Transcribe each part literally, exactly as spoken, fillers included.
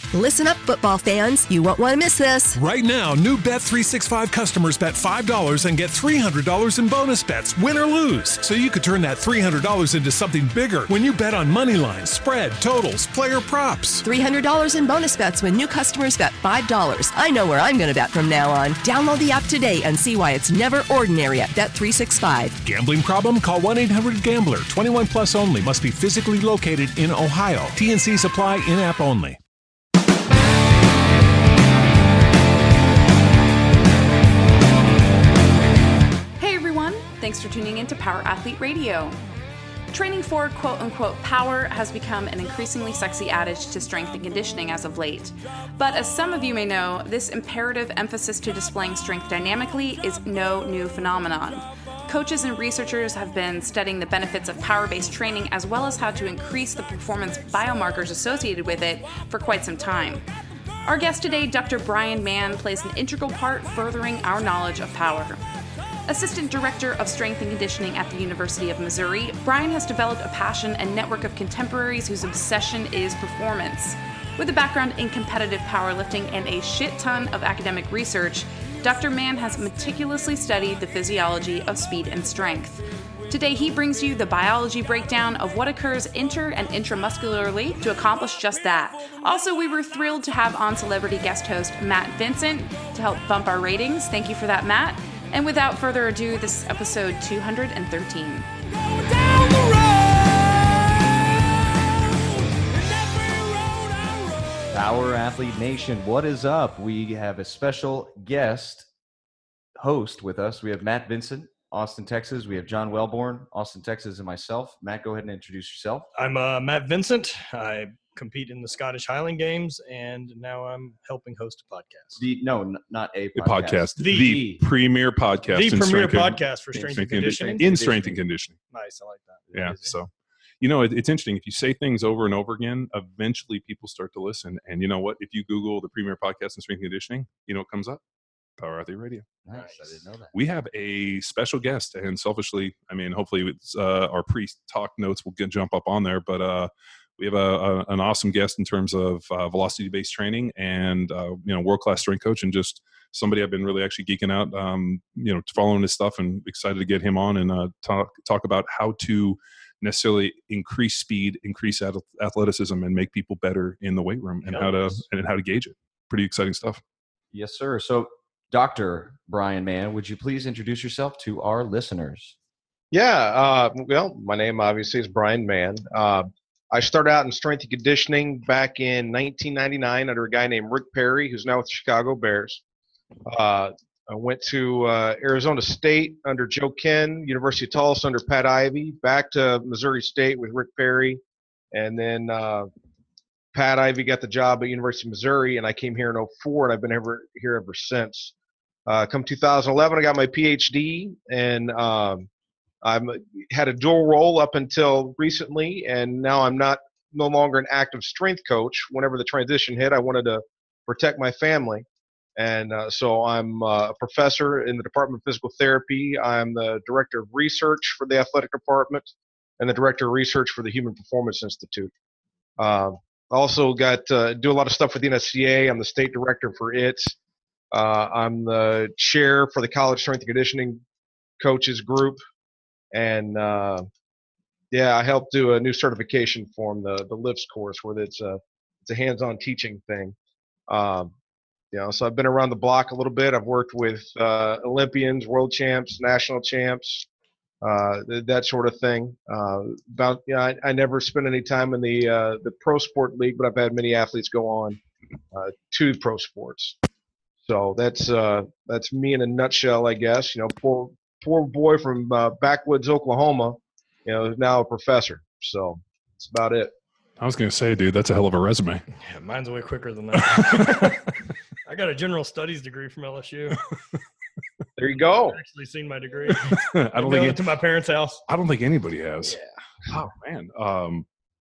Listen up, football fans. You won't want to miss this. Right now, new Bet three sixty-five customers bet five dollars and get three hundred dollars in bonus bets, win or lose. So you could turn that three hundred dollars into something bigger when you bet on money lines, spread, totals, player props. three hundred dollars in bonus bets when new customers bet five dollars. I know where I'm going to bet from now on. Download the app today and see why it's never ordinary at Bet three sixty-five. Gambling problem? Call one eight hundred gambler. twenty-one plus only. Must be physically located in Ohio. T N Cs apply. In-app only. Thanks for tuning in to Power Athlete Radio. Training for quote-unquote power has become an increasingly sexy adage to strength and conditioning as of late. But as some of you may know, this imperative emphasis to displaying strength dynamically is no new phenomenon. Coaches and researchers have been studying the benefits of power-based training as well as how to increase the performance biomarkers associated with it for quite some time. Our guest today, Doctor Brian Mann, plays an integral part furthering our knowledge of power. Assistant Director of Strength and Conditioning at the University of Missouri, Brian has developed a passion and network of contemporaries whose obsession is performance. With a background in competitive powerlifting and a shit ton of academic research, Doctor Mann has meticulously studied the physiology of speed and strength. Today, he brings you the biology breakdown of what occurs inter- and intramuscularly to accomplish just that. Also, we were thrilled to have on celebrity guest host Matt Vincent to help bump our ratings. Thank you for that, Matt. And without further ado, this is episode two hundred thirteen. Power Athlete Nation, what is up? We have a special guest host with us. We have Matt Vincent, Austin, Texas. We have John Wellborn, Austin, Texas, and myself. Matt, go ahead and introduce yourself. I'm uh, Matt Vincent. I compete in the Scottish Highland Games, and now I'm helping host a podcast. The no, n- not a The podcast. podcast. The- The, premier podcast. The in premier strength and- podcast for in strength and strength conditioning. In strength and conditioning. Nice, I like that. Yeah. Amazing. So, you know, it, it's interesting. If you say things over and over again, eventually people start to listen. And you know what? If you Google the premier podcast in strength and conditioning, you know what comes up? Power Athlete Radio. Nice. I didn't know that. We have a special guest, and selfishly, I mean, hopefully it's, uh, our pre-talk notes will get jump up on there, but uh, we have a, a, an awesome guest in terms of uh, velocity-based training and, uh, you know, world-class strength coach, and just somebody I've been really actually geeking out, um, you know, following his stuff, and excited to get him on and uh, talk talk about how to necessarily increase speed, increase ath- athleticism, and make people better in the weight room, and how to and how to gauge it. Pretty exciting stuff. Yes, sir. So, Doctor Brian Mann, would you please introduce yourself to our listeners? Yeah, uh, well, my name obviously is Brian Mann. Uh, I started out in strength and conditioning back in nineteen ninety-nine under a guy named Rick Perry, who's now with the Chicago Bears. Uh, I went to uh, Arizona State under Joe Ken, University of Tulsa under Pat Ivey, back to Missouri State with Rick Perry, and then uh, Pat Ivey got the job at University of Missouri, and I came here in oh four, and I've been ever here ever since. Uh, come two thousand eleven, I got my P H D, and um, I had a dual role up until recently, and now I'm not no longer an active strength coach. Whenever the transition hit, I wanted to protect my family, and uh, so I'm uh, a professor in the Department of Physical Therapy. I'm the director of research for the athletic department, and the director of research for the Human Performance Institute. Uh, also got uh, do a lot of stuff with the N S C A. I'm the state director for it. Uh, I'm the chair for the College Strength and Conditioning Coaches Group. And, uh, yeah, I helped do a new certification form, the the LIFTS course, where it's a, it's a hands-on teaching thing. Um, you know, so I've been around the block a little bit. I've worked with uh, Olympians, world champs, national champs, uh, th- that sort of thing. Uh, about, you know, I, I never spent any time in the uh, the pro sport league, but I've had many athletes go on uh, to pro sports. So that's uh, that's me in a nutshell, I guess. You know, poor poor boy from uh, backwoods Oklahoma, you know, is now a professor. So that's about it. I was going to say, dude, that's a hell of a resume. Yeah, mine's way quicker than that. I got a general studies degree from L S U. There you go. I've actually seen my degree. I don't think it it, to my parents' house. I don't think anybody has. Yeah. Oh man. Um,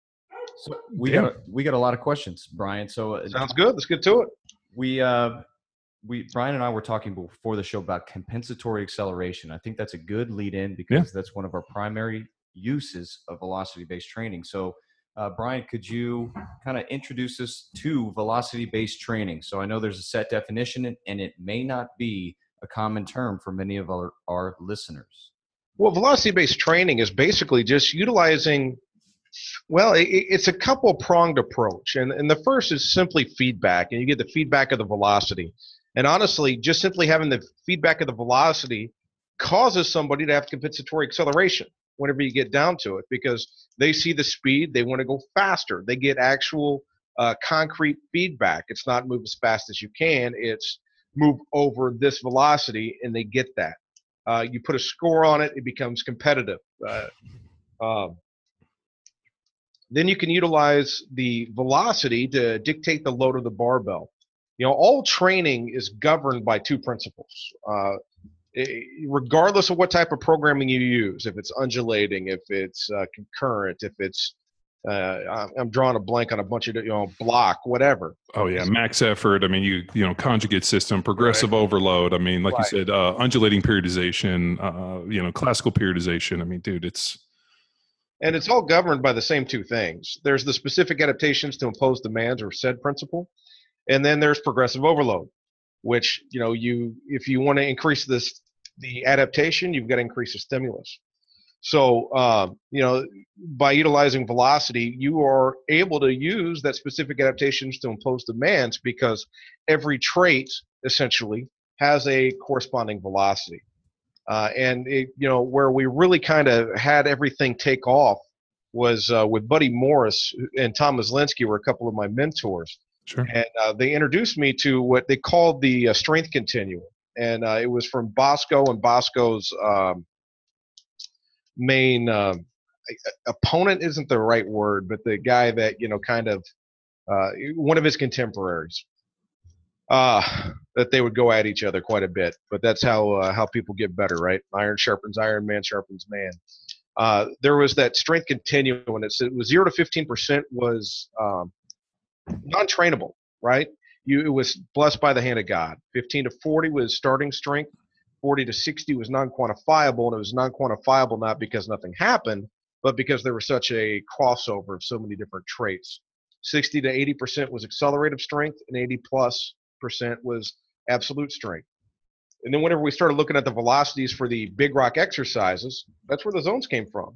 So we Damn. got we got a lot of questions, Brian. So uh, Sounds good. Let's get to it. we uh, we Brian and I were talking before the show about compensatory acceleration. I think that's a good lead in because Yeah. that's one of our primary uses of velocity based training. So Uh, Brian, could you kind of introduce us to velocity-based training? So I know there's a set definition, and it may not be a common term for many of our, our listeners. Well, velocity-based training is basically just utilizing, well, it, it's a couple-pronged approach. And, and the first is simply feedback, and you get the feedback of the velocity. And honestly, just simply having the feedback of the velocity causes somebody to have compensatory acceleration whenever you get down to it, because they see the speed, they want to go faster. They get actual uh, concrete feedback. It's not move as fast as you can, it's move over this velocity, and they get that. Uh, you put a score on it, it becomes competitive. Uh, um, then you can utilize the velocity to dictate the load of the barbell. You know, all training is governed by two principles. Uh, regardless of what type of programming you use, if it's undulating, if it's uh, concurrent, if it's uh, I'm drawing a blank on a bunch of, you know, block, whatever. Oh yeah, max effort. I mean, you you know, conjugate system, progressive right. overload. I mean, like right. you said, uh, undulating periodization. Uh, you know, classical periodization. I mean, dude, it's and it's all governed by the same two things. There's the specific adaptations to impose demands or said principle, and then there's progressive overload, which, you know, you if you want to increase this the adaptation, you've got to increase the stimulus. So, uh, you know, by utilizing velocity, you are able to use that specific adaptations to impose demands, because every trait essentially has a corresponding velocity. Uh, and, it, you know, where we really kind of had everything take off was uh, with Buddy Morris and Tom Myslinski were a couple of my mentors. Sure. And uh, they introduced me to what they called the uh, strength continuum. And uh, it was from Bosco and Bosco's um, main uh, opponent isn't the right word, but the guy that, you know, kind of uh, one of his contemporaries uh, that they would go at each other quite a bit. But that's how uh, how people get better, right? Iron sharpens iron, man sharpens man. Uh, there was that strength continuum, and it was zero to fifteen percent was um, non-trainable, right? You, it was blessed by the hand of God. fifteen to forty was starting strength. forty to sixty was non-quantifiable, and it was non-quantifiable not because nothing happened, but because there was such a crossover of so many different traits. sixty to eighty percent was accelerative strength, and eighty plus percent was absolute strength. And then whenever we started looking at the velocities for the big rock exercises, that's where the zones came from.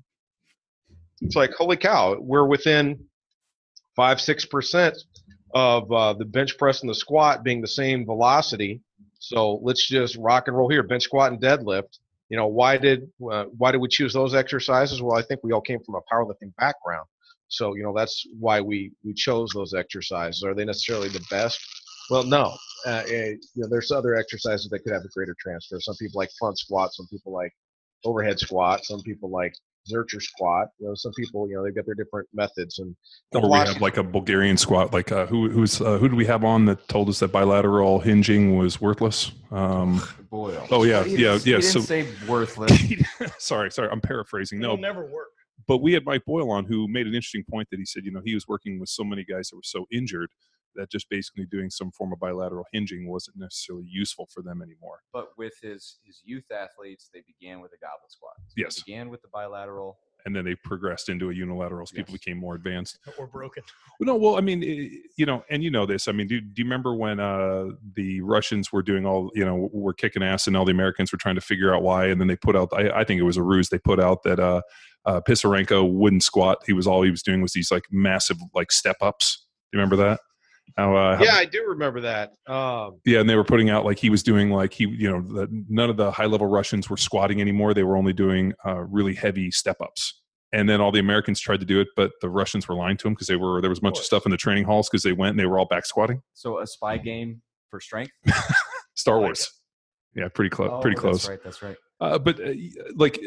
It's like, holy cow, we're within five, six percent of uh, the bench press and the squat being the same velocity. So let's just rock and roll here, bench squat and deadlift. You know, why did uh, why did we choose those exercises? Well, I think we all came from a powerlifting background. So, you know, that's why we, we chose those exercises. Are they necessarily the best? Well, no. Uh, you know, there's other exercises that could have a greater transfer. Some people like front squat. Some people like overhead squat. Some people like Zercher squat. You know, some people, you know, they've got their different methods. And or we have like a Bulgarian squat. Like uh, who who's uh, who do we have on that told us that bilateral hinging was worthless? Um, Boyle. Oh yeah, he yeah, didn't, yeah. He so didn't say worthless. sorry, sorry. I'm paraphrasing. No, It'll never work. But we had Mike Boyle on, who made an interesting point that he said, you know, he was working with so many guys that were so injured that just basically doing some form of bilateral hinging wasn't necessarily useful for them anymore. But with his his youth athletes, they began with a goblet squat. So yes. They began with the bilateral. And then they progressed into a unilateral as people yes. became more advanced. Or broken. No, well, I mean, you know, and you know this. I mean, do, do you remember when uh, the Russians were doing all, you know, were kicking ass and all the Americans were trying to figure out why? And then they put out, I, I think it was a ruse, they put out that uh, uh, Pisarenko wouldn't squat. He was all he was doing was these like massive like step ups. Do you remember that? How, uh, yeah, how, I do remember that. Um, yeah, and they were putting out like he was doing like he, you know, the, none of the high level Russians were squatting anymore. They were only doing uh, really heavy step ups. And then all the Americans tried to do it, but the Russians were lying to them because they were there was a bunch of stuff in the training halls because they went and they were all back squatting. So a spy game for strength. Star Wars. Yeah, pretty close. Oh, pretty close. That's right. That's right. Uh, but uh, like,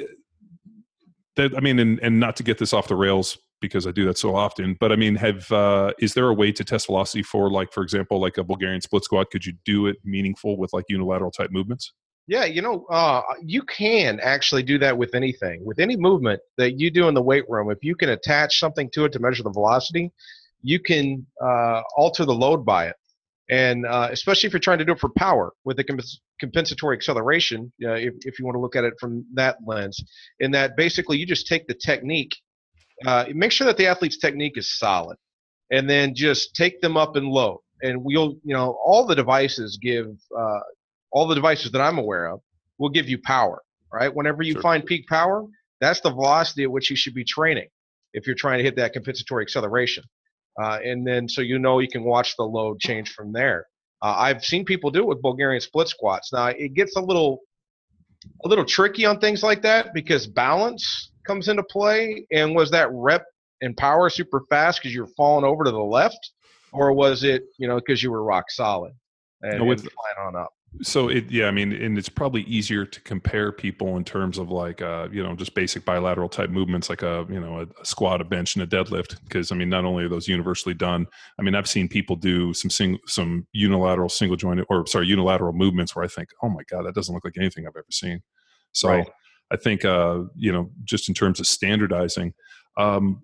that, I mean, and, and not to get this off the rails because I do that so often, but I mean, have uh, is there a way to test velocity for, like, for example, like a Bulgarian split squat? Could you do it meaningful with like unilateral type movements? Yeah, you know, uh, you can actually do that with anything. With any movement that you do in the weight room, if you can attach something to it to measure the velocity, you can uh, alter the load by it. And uh, especially if you're trying to do it for power with the comp- compensatory acceleration, uh, if, if you want to look at it from that lens, in that basically you just take the technique uh, make sure that the athlete's technique is solid, and then just take them up and low. And we'll, you know, all the devices give, uh, all the devices that I'm aware of will give you power, right? Whenever you Sure. find peak power, that's the velocity at which you should be training if you're trying to hit that compensatory acceleration. Uh, and then so you know you can watch the load change from there. Uh, I've seen people do it with Bulgarian split squats. Now it gets a little a little tricky on things like that because balance comes into play. And was that rep and power super fast because you were falling over to the left, or was it, you know, because you were rock solid and, No, with- and flying on up? So it, yeah, I mean, and it's probably easier to compare people in terms of like, uh, you know, just basic bilateral type movements, like a, you know, a, a squat, a bench, and a deadlift. Because I mean, not only are those universally done, I mean, I've seen people do some sing, some unilateral single joint, or sorry, unilateral movements where I think, oh my God, that doesn't look like anything I've ever seen. So Right. I think, uh, you know, just in terms of standardizing, um,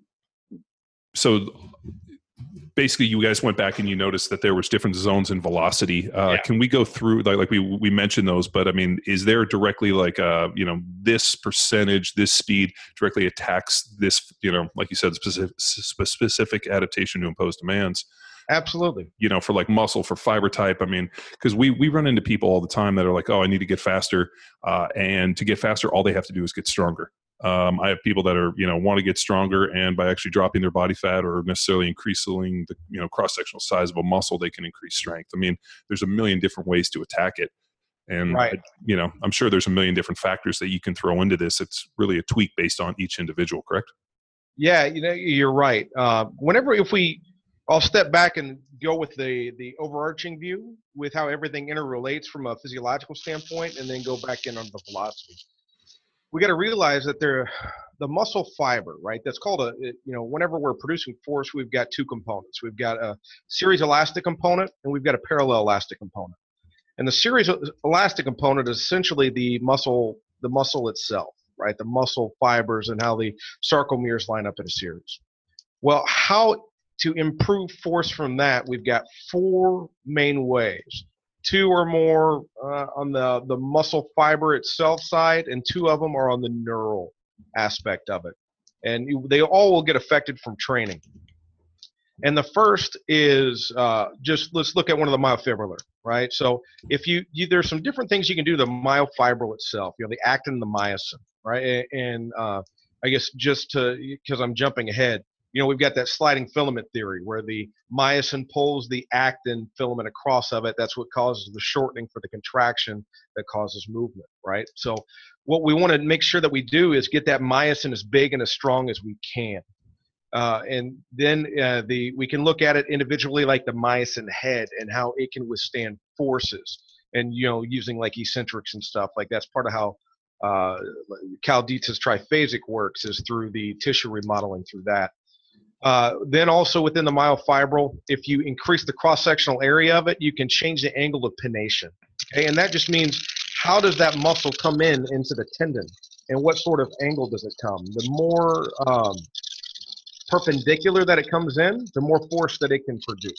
so basically you guys went back and you noticed that there was different zones in velocity. Uh, Yeah. Can we go through, like, like we, we mentioned those, but I mean, is there directly like, uh, you know, this percentage, this speed directly attacks this, you know, like you said, specific, specific adaptation to impose demands, Absolutely. you know, for like muscle, for fiber type? I mean, because we, we run into people all the time that are like, oh, I need to get faster. Uh, and to get faster, all they have to do is get stronger. Um, I have people that are, you know, want to get stronger, and by actually dropping their body fat or necessarily increasing the, you know, cross-sectional size of a muscle, they can increase strength. I mean, there's a million different ways to attack it. And, Right. you know, I'm sure there's a million different factors that you can throw into this. It's really a tweak based on each individual, correct? Yeah, you know, you're right. Uh, whenever, if we, I'll step back and go with the the overarching view with how everything interrelates from a physiological standpoint, and then go back in on the velocity. We got to realize that there, the muscle fiber, right? That's called a, it, you know, whenever we're producing force, we've got two components. We've got a series elastic component, and we've got a parallel elastic component. And the series elastic component is essentially the muscle, the muscle itself, right? The muscle fibers and how the sarcomeres line up in a series. Well, how to improve force from that? We've got four main ways. Two or more uh, on the, the muscle fiber itself side, and two of them are on the neural aspect of it. And you, they all will get affected from training. And the first is uh, just, let's look at one of the myofibrillar, right? So if you, you, there's some different things you can do to the myofibril itself, you know, the actin and the myosin, right? And uh, I guess just to, because I'm jumping ahead, you know, we've got that sliding filament theory where the myosin pulls the actin filament across of it. That's what causes the shortening for the contraction that causes movement, right? So what we want to make sure that we do is get that myosin as big and as strong as we can. Uh, and then uh, the we can look at it individually, like the myosin head and how it can withstand forces. And, you know, using like eccentrics and stuff, like that's part of how uh, Cal Dietz's triphasic works, is through the tissue remodeling through that. Uh, then also within the myofibril, if you increase the cross-sectional area of it, you can change the angle of pination. Okay, and that just means how does that muscle come in into the tendon, and what sort of angle does it come? The more um, perpendicular that it comes in, the more force that it can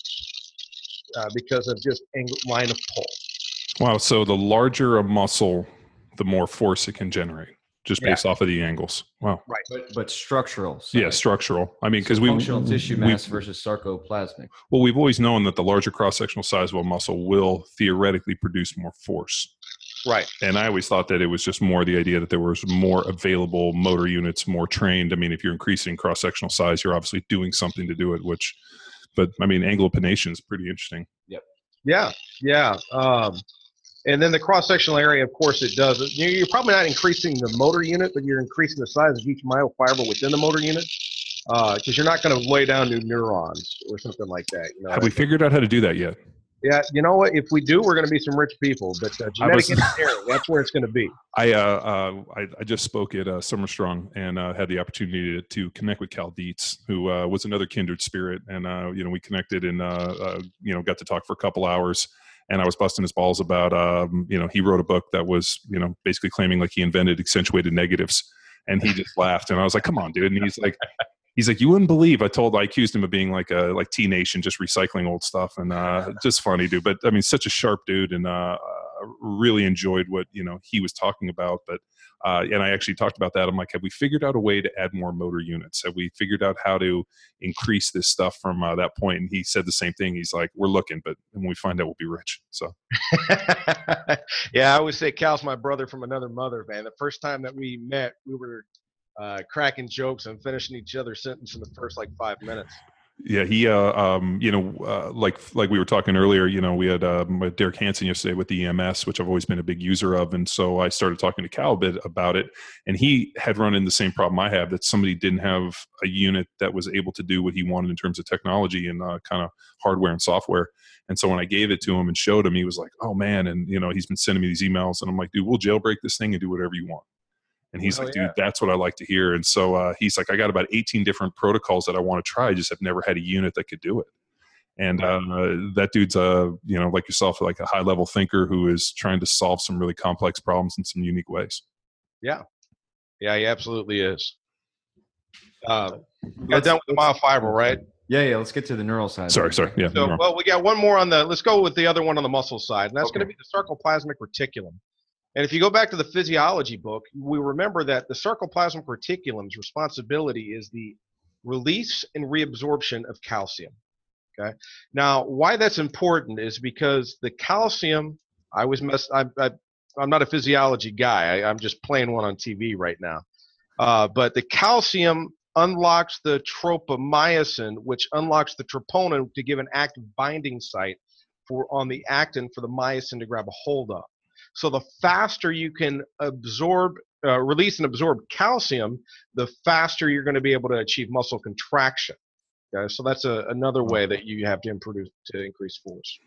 produce uh, because of just angle, line of pull. Wow. So the larger a muscle, the more force it can generate, just Yeah. based off of the angles. Wow. Right. But but structural. So Yeah, structural. I mean, because we functional tissue we- mass versus sarcoplasmic. Well, we've always known that the larger cross-sectional size of a muscle will theoretically produce more force. Right. And I always thought that it was just more the idea that there was more available motor units, more trained. I mean, if you're increasing cross-sectional size, you're obviously doing something to do it, which, but I mean, angle of pination is pretty interesting. Yeah. Yeah. Um, and then the cross-sectional area, of course, it does. You- You're probably not increasing the motor unit, but you're increasing the size of each myofiber within the motor unit, because uh, you're not going to lay down new neurons or something like that. You know, Have we figured out how to do that yet? Yeah, you know what? If we do, we're going to be some rich people. But uh, genetic was- engineering, that's where it's going to be. I, uh, uh, I I just spoke at uh, Summer Strong and uh, had the opportunity to, to connect with Cal Dietz, who uh, was another kindred spirit, and uh, you know we connected and uh, uh, you know got to talk for a couple hours, and I was busting his balls about um, you know he wrote a book that was you know basically claiming like he invented accentuated negatives, and he just laughed, and I was like, come on, dude, and he's like. He's like, you wouldn't believe. I told, I accused him of being like a like T Nation, just recycling old stuff, and uh, just funny, dude. But I mean, such a sharp dude, and uh, uh, really enjoyed what you know he was talking about. But Uh, and I actually talked about that. I'm like, have we figured out a way to add more motor units? Have we figured out how to increase this stuff from uh, that point? And he said the same thing. He's like, we're looking, but when we find out, we'll be rich. So, yeah, I always say Cal's my brother from another mother, man. The first time that we met, we were uh, cracking jokes and finishing each other's sentence in the first like five minutes. Yeah, he, uh, um, you know, uh, like like we were talking earlier, you know, we had um, Derek Hansen yesterday with the E M S, which I've always been a big user of, and so I started talking to Cal a bit about it, and he had run into the same problem I have, that somebody didn't have a unit that was able to do what he wanted in terms of technology and uh, kind of hardware and software. And so when I gave it to him and showed him, he was like, "Oh man!" And you know, he's been sending me these emails, and I'm like, "Dude, we'll jailbreak this thing and do whatever you want." And he's oh, like, dude, yeah. That's what I like to hear. And so uh, he's like, I got about eighteen different protocols that I want to try. I just have never had a unit that could do it. And uh, that dude's, uh, you know, like yourself, like a high level thinker who is trying to solve some really complex problems in some unique ways. Yeah. Yeah, he absolutely is. Uh, we got done with the myofiber, right? Yeah, yeah. Let's get to the neural side. Sorry, sorry. Yeah. So, well, we got one more on the, let's go with the other one on the muscle side. And that's okay. going to be the sarcoplasmic reticulum. And if you go back to the physiology book, we remember that the sarcoplasmic reticulum's responsibility is the release and reabsorption of calcium. Okay. Now, why that's important is because the calcium, I was mess. I, I, I'm not a physiology guy. I, I'm just playing one on T V right now. Uh, but the calcium unlocks the tropomyosin, which unlocks the troponin to give an active binding site for on the actin for the myosin to grab a hold of. So the faster you can absorb, uh, release and absorb calcium, the faster you're going to be able to achieve muscle contraction. Okay, so that's a, another way that you have to improve to increase force.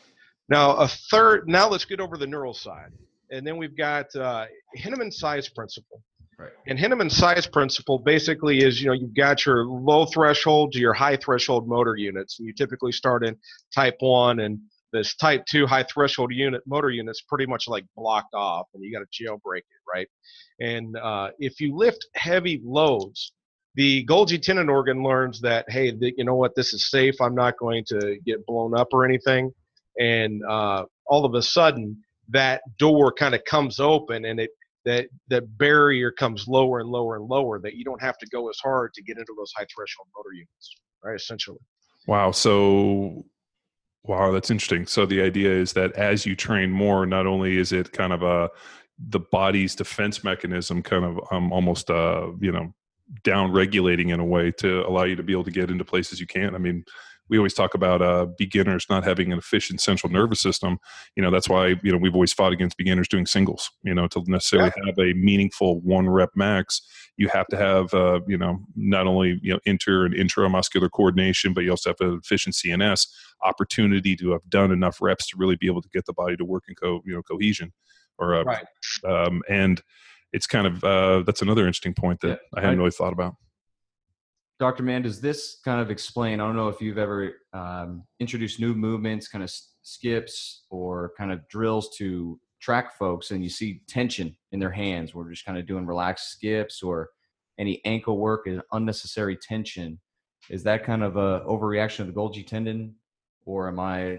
Now a third. Now let's get over the neural side, and then we've got uh, Henneman size principle. Right. And Henneman size principle basically is, you know, you've got your low threshold to your high threshold motor units, and you typically start in type one, and this type two high threshold unit motor unit's pretty much like blocked off, and you got to jailbreak it, right? And uh, if you lift heavy loads, the Golgi tendon organ learns that, hey, the, you know what, this is safe. I'm not going to get blown up or anything. And uh, all of a sudden, that door kind of comes open, and it that that barrier comes lower and lower and lower, that you don't have to go as hard to get into those high threshold motor units, right? Essentially. Wow. So. Wow, that's interesting. So the idea is that as you train more, not only is it kind of a the body's defense mechanism, kind of um, almost uh, you know down regulating in a way to allow you to be able to get into places you can't. I mean, we always talk about uh, beginners not having an efficient central nervous system. You know, that's why you know we've always fought against beginners doing singles. You know, to necessarily yeah. have a meaningful one rep max, you have to have uh, you know not only you know inter and intramuscular coordination, but you also have an efficient C N S opportunity to have done enough reps to really be able to get the body to work in co you know cohesion, or uh, right. Um, and it's kind of uh, that's another interesting point that yeah. I hadn't really thought about. Doctor Mann, does this kind of explain, I don't know if you've ever um, introduced new movements, kind of skips or kind of drills to track folks, and you see tension in their hands. We're just kind of doing relaxed skips or any ankle work and unnecessary tension. Is that kind of a overreaction of the Golgi tendon, or am I?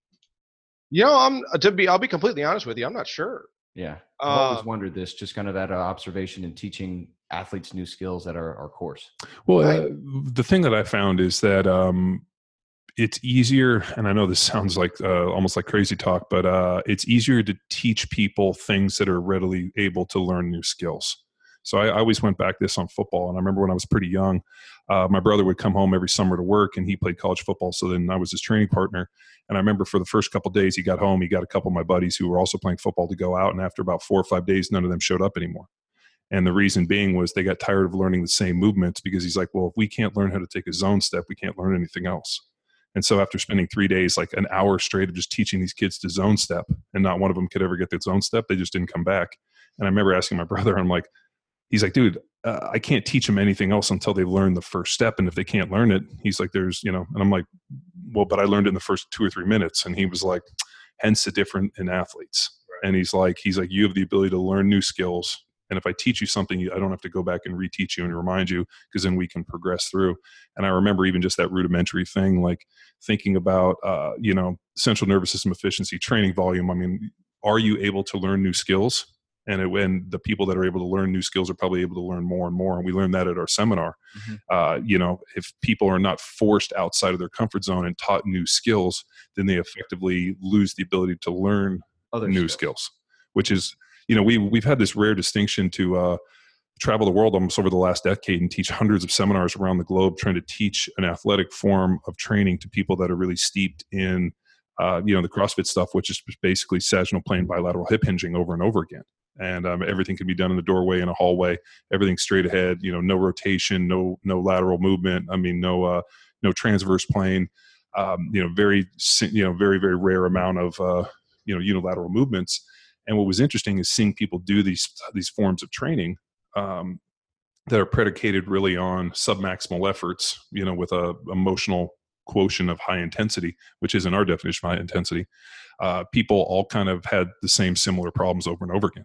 You know, I'm to be. I'll be completely honest with you. I'm not sure. Yeah, I've uh, always wondered this, just kind of that uh, observation and teaching athletes new skills at our, our course. Well, uh, the thing that I found is that um, it's easier, and I know this sounds like uh, almost like crazy talk, but uh, it's easier to teach people things that are readily able to learn new skills. So I, I always went back this on football, and I remember when I was pretty young, uh, my brother would come home every summer to work, and he played college football, so then I was his training partner. And I remember for the first couple of days he got home, he got a couple of my buddies who were also playing football to go out, and after about four or five days, none of them showed up anymore. And the reason being was they got tired of learning the same movements, because he's like, well, if we can't learn how to take a zone step, we can't learn anything else. And so after spending three days, like an hour straight of just teaching these kids to zone step, and not one of them could ever get that zone step, they just didn't come back. And I remember asking my brother, I'm like, he's like, dude, uh, I can't teach them anything else until they learn the first step. And if they can't learn it, he's like, there's, you know, and I'm like, well, but I learned it in the first two or three minutes. And he was like, hence the difference in athletes. Right. And he's like, he's like, you have the ability to learn new skills. And if I teach you something, I don't have to go back and reteach you and remind you, because then we can progress through. And I remember even just that rudimentary thing, like thinking about, uh, you know, central nervous system efficiency, training volume. I mean, are you able to learn new skills? And it, when the people that are able to learn new skills are probably able to learn more and more. And we learned that at our seminar. Mm-hmm. Uh, you know, if people are not forced outside of their comfort zone and taught new skills, then they effectively lose the ability to learn other new skills. skills, which is, you know, we, we've had this rare distinction to uh, travel the world almost over the last decade and teach hundreds of seminars around the globe, trying to teach an athletic form of training to people that are really steeped in, uh, you know, the CrossFit stuff, which is basically sagittal plane bilateral hip hinging over and over again. And um, everything can be done in the doorway, in a hallway, everything straight ahead, you know, no rotation, no, no lateral movement. I mean, no, uh, no transverse plane, um, you know, very, you know, very, very rare amount of, uh, you know, unilateral movements. And what was interesting is seeing people do these, these forms of training um, that are predicated really on submaximal efforts, you know, with a emotional quotient of high intensity, which isn't our definition of high intensity. Uh, people all kind of had the same similar problems over and over again.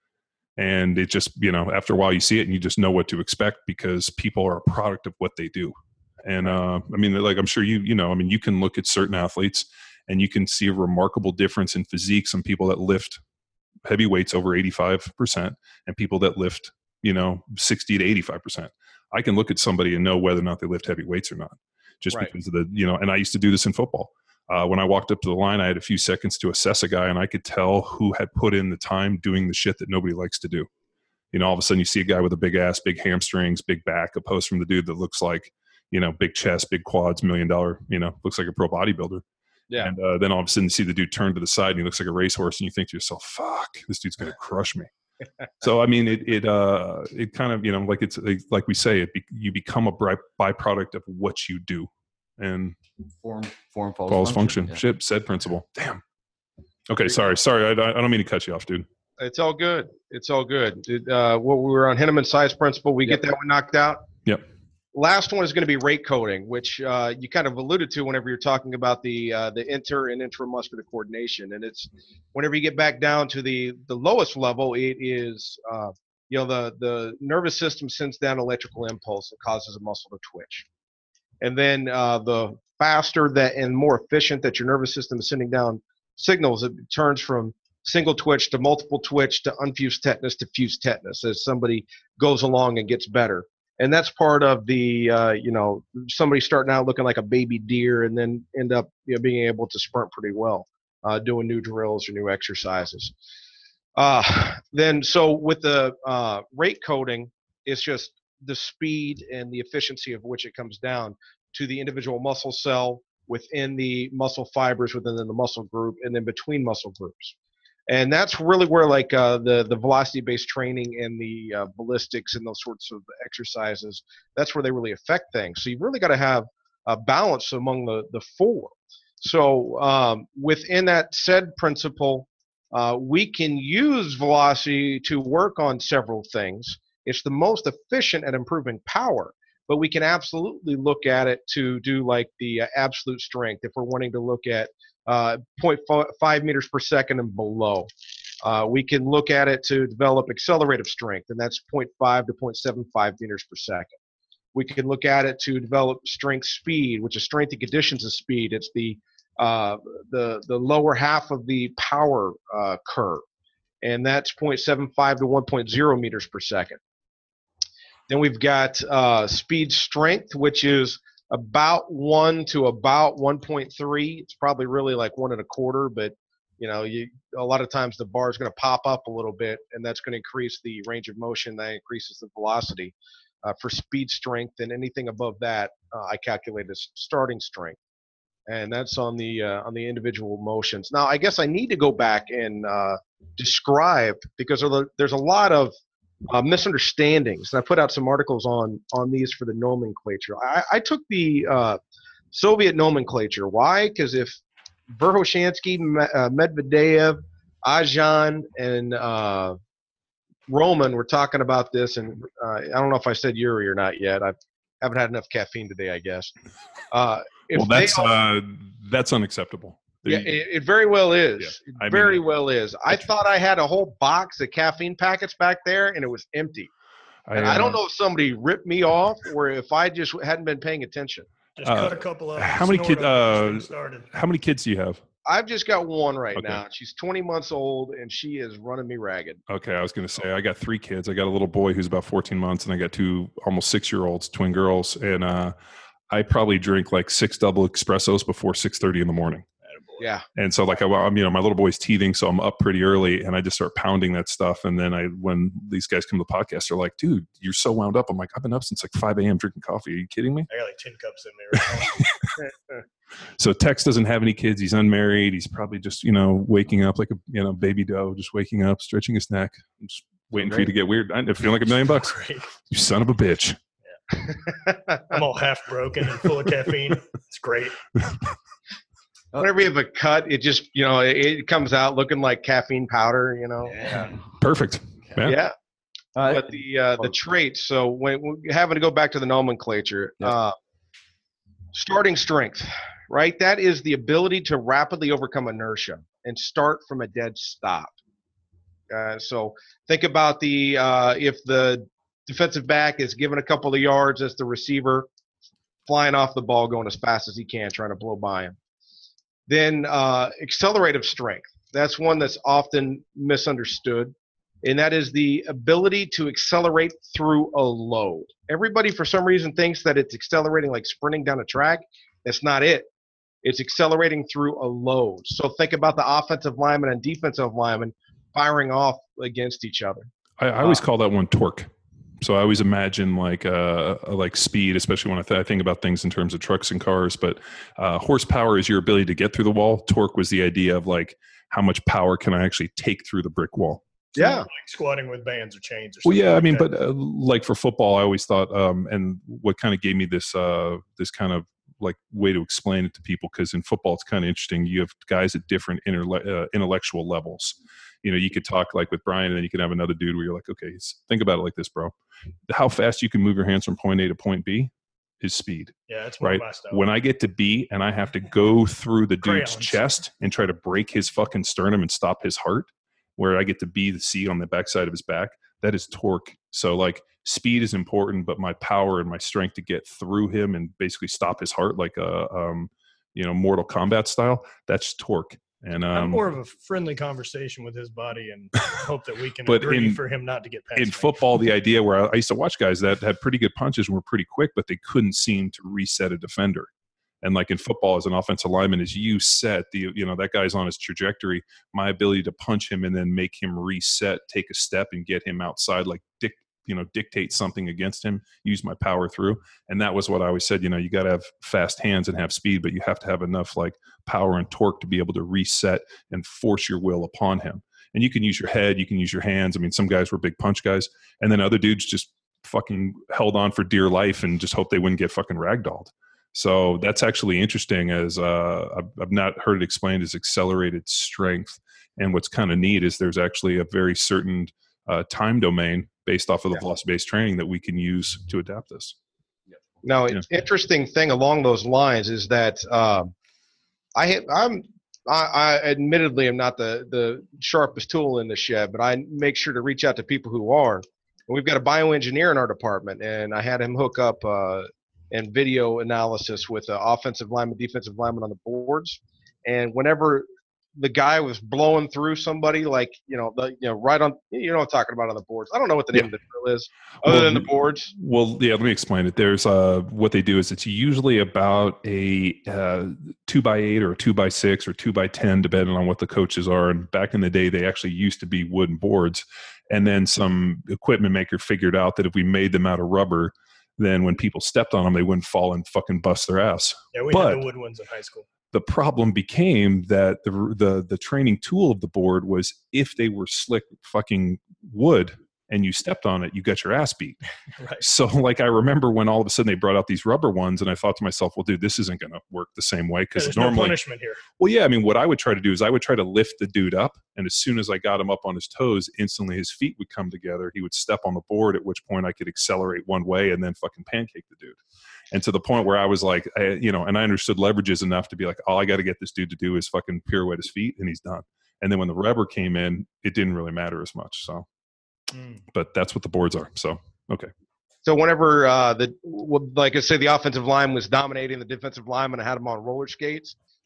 And it just, you know, after a while you see it and you just know what to expect because people are a product of what they do. And uh, I mean, like, I'm sure you, you know, I mean, you can look at certain athletes and you can see a remarkable difference in physique. Some people that lift heavy weights over eighty-five percent and people that lift, you know, sixty to eighty-five percent. I can look at somebody and know whether or not they lift heavy weights or not, just right. because of the, you know, and I used to do this in football. Uh, when I walked up to the line, I had a few seconds to assess a guy, and I could tell who had put in the time doing the shit that nobody likes to do. You know, all of a sudden you see a guy with a big ass, big hamstrings, big back, opposed from the dude that looks like, you know, big chest, big quads, million dollar, you know, looks like a pro bodybuilder. Yeah. And uh, then all of a sudden you see the dude turn to the side and he looks like a racehorse, and you think to yourself, fuck, this dude's going to crush me. So, I mean, it, it, uh, it kind of, you know, like it's like we say, it be, you become a byproduct of what you do. And form form follows, follows function. function. Yeah. Ship said principle. Damn. Okay, sorry, sorry. I, I don't mean to cut you off, dude. It's all good. It's all good. Uh, what we were on Henneman's size principle. We yep. get that one knocked out. Yep. Last one is going to be rate coding, which uh, you kind of alluded to whenever you're talking about the uh, the inter and intramuscular coordination. And it's whenever you get back down to the the lowest level, it is uh, you know the the nervous system sends down electrical impulse that causes a muscle to twitch. And then uh, the faster that and more efficient that your nervous system is sending down signals, it turns from single twitch to multiple twitch to unfused tetanus to fused tetanus as somebody goes along and gets better. And that's part of the, uh, you know, somebody starting out looking like a baby deer and then end up, you know, being able to sprint pretty well, uh, doing new drills or new exercises. Uh, then so with the uh, rate coding, it's just the speed and the efficiency of which it comes down to the individual muscle cell within the muscle fibers within the muscle group and then between muscle groups. And that's really where like uh, the, the velocity-based training and the uh, ballistics and those sorts of exercises, that's where they really affect things. So you've really got to have a balance among the, the four. So um, within that said principle, uh, we can use velocity to work on several things. It's the most efficient at improving power, but we can absolutely look at it to do like the uh, absolute strength if we're wanting to look at uh, zero point five meters per second and below. Uh, we can look at it to develop accelerative strength, and that's zero point five to zero point seven five meters per second. We can look at it to develop strength speed, which is strength and conditions of speed. It's the uh, the the lower half of the power uh, curve, and that's zero point seven five to one point zero meters per second. Then we've got uh, speed strength, which is about one to about one point three. It's probably really like one and a quarter, but you know, you a lot of times the bar is going to pop up a little bit, and that's going to increase the range of motion. That increases the velocity. Uh, for speed strength, and anything above that, uh, I calculate as starting strength, and that's on the uh, on the individual motions. Now, I guess I need to go back and uh, describe because there's a lot of uh, misunderstandings. And I put out some articles on on these for the nomenclature. I, I took the uh, Soviet nomenclature. Why? Because if Verkhoshansky, uh, Medvedev, Ajahn, and uh, Roman were talking about this, and uh, I don't know if I said Yuri or not yet. I haven't had enough caffeine today, I guess. Uh, well, that's all, uh, that's unacceptable. Yeah, it, it very well is. Yeah, it very mean, well is. I thought I had a whole box of caffeine packets back there, and it was empty. I, and uh, I don't know if somebody ripped me off or if I just hadn't been paying attention. Just uh, cut a couple of. How many kids? Uh, how many kids do you have? I've just got one right Okay. now. She's twenty months old, and she is running me ragged. Okay, I was going to say I got three kids. I got a little boy who's about fourteen months, and I got two almost six-year-olds, twin girls, and uh, I probably drink like six double espressos before six thirty in the morning. Yeah. And so like I, I'm, you know, my little boy's teething, so I'm up pretty early, and I just start pounding that stuff. And then I, when these guys come to the podcast, they're like, "Dude, you're so wound up." I'm like, "I've been up since like five a.m. drinking coffee. Are you kidding me?" I got like ten cups in me right now. So Tex doesn't have any kids. He's unmarried. He's probably just, you know, waking up like a, you know, baby doe, just waking up, stretching his neck. I'm just waiting for you to get weird. I feel like a million bucks. Great. You son of a bitch. I'm all half broken and full of caffeine. It's great. Whenever you have a cut, it just, you know, it, it comes out looking like caffeine powder, you know. Yeah. Perfect. Yeah. Yeah. Uh, But the uh, the traits, so when, when having to go back to the nomenclature, Yep. uh, starting strength, right? That is the ability to rapidly overcome inertia and start from a dead stop. Uh, so think about the uh, if the defensive back is given a couple of yards as the receiver flying off the ball, going as fast as he can, trying to blow by him. Then uh, accelerative strength. That's one that's often misunderstood, and that is the ability to accelerate through a load. Everybody, for some reason, thinks that it's accelerating like sprinting down a track. That's not it. It's accelerating through a load. So think about the offensive lineman and defensive lineman firing off against each other. I, I always call that one torque. So I always imagine like uh, like speed, especially when I, th- I think about things in terms of trucks and cars. But uh, horsepower is your ability to get through the wall. Torque was the idea of like how much power can I actually take through the brick wall. Yeah. Like squatting with bands or chains or Well, something. yeah, I like mean, that. but uh, like for football, I always thought, um, and what kind of gave me this uh, this kind of like way to explain it to people, because in football it's kind of interesting. You have guys at different interle- uh, intellectual levels. You know, you could talk like with Brian, and then you could have another dude where you're like, okay, think about it like this, bro. How fast you can move your hands from point A to point B is speed. Yeah, that's more right? my style. When I get to B and I have to go through the dude's Crayons. chest and try to break his fucking sternum and stop his heart, where I get to be the C on the backside of his back, that is torque. So like speed is important, but my power and my strength to get through him and basically stop his heart, like a um, you know, Mortal Kombat style, that's torque. And um, I'm more of a friendly conversation with his body and hope that we can But agree in- for him not to get past in me. football, the idea where I, I used to watch guys that had pretty good punches and were pretty quick, but they couldn't seem to reset a defender. And like in football, as an offensive lineman, as you set the, you know, that guy's on his trajectory, my ability to punch him and then make him reset, take a step and get him outside, like dic- you know, dictate something against him, use my power through. And that was what I always said, you know, you got to have fast hands and have speed, but you have to have enough like power and torque to be able to reset and force your will upon him. And you can use your head, you can use your hands. I mean, some guys were big punch guys, and then other dudes just fucking held on for dear life and just hoped they wouldn't get fucking ragdolled. So that's actually interesting, as uh, I've, I've not heard it explained as accelerated strength. And what's kind of neat is there's actually a very certain uh, time domain based off of the Yeah. velocity-based training that we can use to adapt this. Now, Yeah. an interesting thing along those lines is that um, I have, I'm I, I admittedly am not the the sharpest tool in the shed, but I make sure to reach out to people who are. And we've got a bioengineer in our department, and I had him hook up uh, and video analysis with uh, offensive lineman, defensive lineman on the boards. And whenever the guy was blowing through somebody, like, you know, the, you know, right on, you know what I'm talking about on the boards. I don't know what the name Yeah. of the drill is other Well, than the boards. Well, yeah, let me explain it. There's uh, what they do is it's usually about a uh, two by eight or a two by six or two by ten, depending on what the coaches are. And back in the day, they actually used to be wooden boards. And then some equipment maker figured out that if we made them out of rubber, then when people stepped on them, they wouldn't fall and fucking bust their ass. Yeah, we but- had the wood ones in high school. The problem became that the the the training tool of the board was if they were slick fucking wood and you stepped on it, you got your ass beat. Right. So like I remember when all of a sudden they brought out these rubber ones, and I thought to myself, well, dude, this isn't going to work the same way, Yeah, because there's no normally, punishment here. well, yeah, I mean, what I would try to do is I would try to lift the dude up, and as soon as I got him up on his toes, instantly his feet would come together. He would step on the board, at which point I could accelerate one way and then fucking pancake the dude. And to the point where I was like, I, you know, and I understood leverages enough to be like, all I got to get this dude to do is fucking pirouette his feet, and he's done. And then when the rubber came in, it didn't really matter as much. So, Mm. but that's what the boards are. So, okay. So whenever uh, the, well, like I say, the offensive line was dominating the defensive lineman, I had him on roller skates.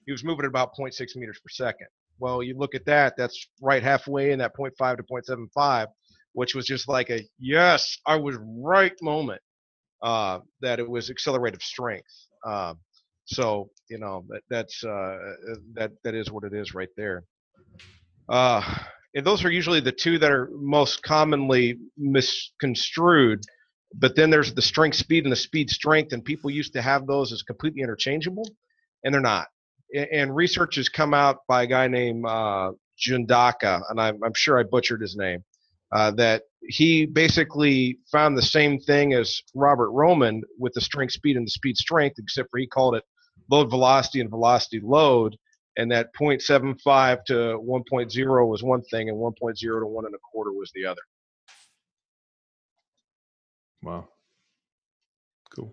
he was moving at about zero point six meters per second. Well, you look at that, that's right halfway in that zero point five to zero point seven five, which was just like a, yes, I was right moment, uh, that it was accelerative strength. Uh, so, you know, that, that's, uh, that, that is what it is right there. Uh, and those are usually the two that are most commonly misconstrued. But then there's the strength speed and the speed strength, and people used to have those as completely interchangeable, and they're not. And research has come out by a guy named uh, Jundaka, and I'm, I'm sure I butchered his name, uh, that he basically found the same thing as Robert Roman with the strength speed and the speed strength, except for he called it load velocity and velocity load, and that zero point seven five to one point zero was one thing, and one point zero to one and a quarter was the other. Wow. Cool.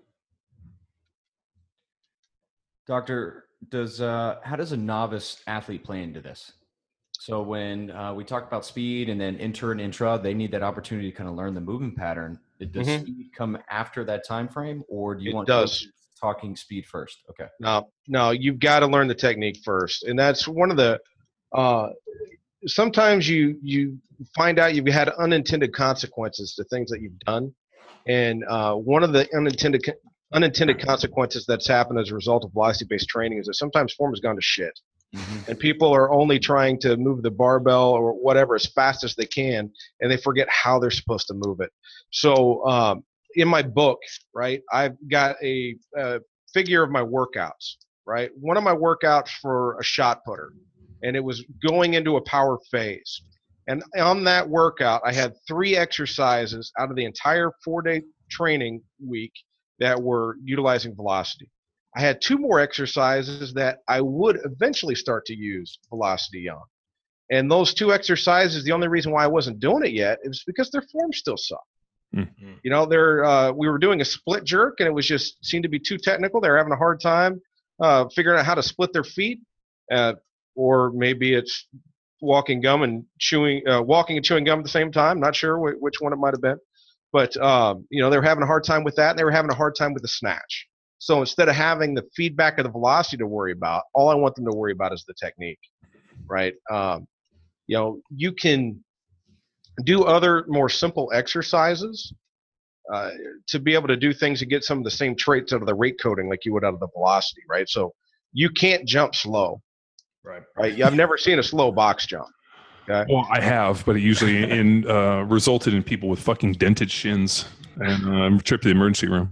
Doctor, does uh, how does a novice athlete play into this? So when uh, we talk about speed and then inter and intra, they need that opportunity to kind of learn the movement pattern. Does mm-hmm. speed come after that time frame, or do you it want does. talking speed first? Okay. No, no, you've got to learn the technique first, and that's one of the. Uh, sometimes you you find out you've had unintended consequences to things that you've done, and uh, one of the unintended unintended consequences that's happened as a result of velocity-based training is that sometimes form has gone to shit. Mm-hmm. And people are only trying to move the barbell or whatever as fast as they can, and they forget how they're supposed to move it. So um, in my book, right, I've got a, a figure of my workouts, right? One of my workouts for a shot putter, and it was going into a power phase. And on that workout, I had three exercises out of the entire four-day training week that were utilizing velocity. I had two more exercises that I would eventually start to use velocity on. And those two exercises, the only reason why I wasn't doing it yet is because their form still sucked. Mm-hmm. You know, they're, uh, we were doing a split jerk, and it was just seemed to be too technical. They were having a hard time uh, figuring out how to split their feet. Uh, or maybe it's walking gum and chewing, uh, walking and chewing gum at the same time. Not sure wh- which one it might have been. But, um, you know, they were having a hard time with that, and they were having a hard time with the snatch. So instead of having the feedback of the velocity to worry about, all I want them to worry about is the technique, right? Um, you know, you can do other more simple exercises uh, to be able to do things and get some of the same traits out of the rate coding like you would out of the velocity, right? So you can't jump slow, right? Right. I've never seen a slow box jump. Okay? Well, I have, but it usually in uh, resulted in people with fucking dented shins and um, trip to the emergency room.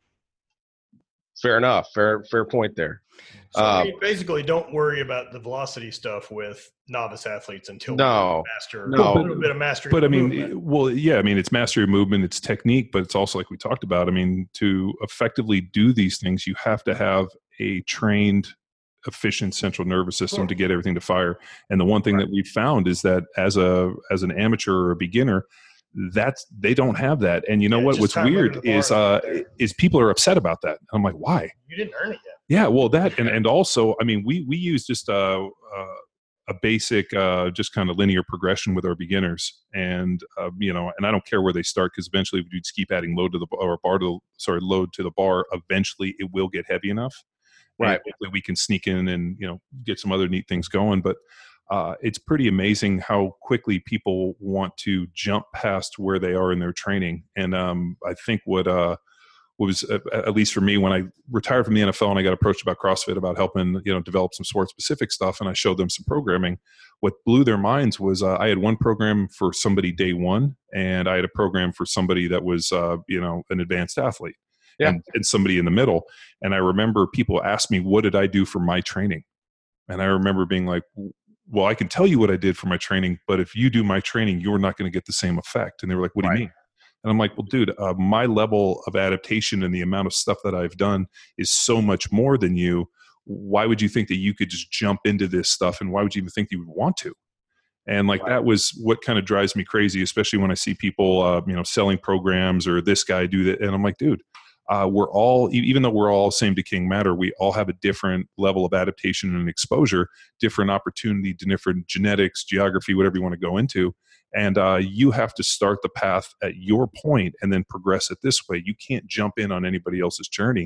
Fair enough. Fair, fair point there. So uh, we basically don't worry about the velocity stuff with novice athletes until no, we master no. a little bit of mastery. But I mean, movement. well, yeah, I mean, it's mastery of movement, it's technique, but it's also like we talked about. I mean, to effectively do these things, you have to have a trained, efficient central nervous system to get everything to fire. And the one thing right. that we found is that as a as an amateur or a beginner, that's they don't have that. And you know yeah, what? What's weird is uh, is people are upset about that. I'm like, why? You didn't earn it yet. Yeah, well, that and, and also, I mean, we we use just a a, a basic, uh, just kind of linear progression with our beginners, and uh, you know, and I don't care where they start because eventually we just keep adding load to the or bar to sorry load to the bar. Eventually, it will get heavy enough, right? And we can sneak in and you know get some other neat things going, but. Uh, it's pretty amazing how quickly people want to jump past where they are in their training. And um, I think what uh, was, uh, at least for me, when I retired from the N F L and I got approached about CrossFit about helping, you know, develop some sport-specific stuff, and I showed them some programming, what blew their minds was uh, I had one program for somebody day one, and I had a program for somebody that was, uh, you know, an advanced athlete, yeah. and, and somebody in the middle. And I remember people asked me, what did I do for my training? And I remember being like, well, I can tell you what I did for my training, but if you do my training, you're not going to get the same effect. And they were like, what right. do you mean? And I'm like, well, dude, uh, my level of adaptation and the amount of stuff that I've done is so much more than you. Why would you think that you could just jump into this stuff? And why would you even think you would want to? And like, right. that was what kind of drives me crazy, especially when I see people, uh, you know, selling programs or this guy do that. And I'm like, dude, Uh, we're all, even though we're all same decaying matter, we all have a different level of adaptation and exposure, different opportunity to different genetics, geography, whatever you want to go into. And uh, you have to start the path at your point and then progress it this way. You can't jump in on anybody else's journey.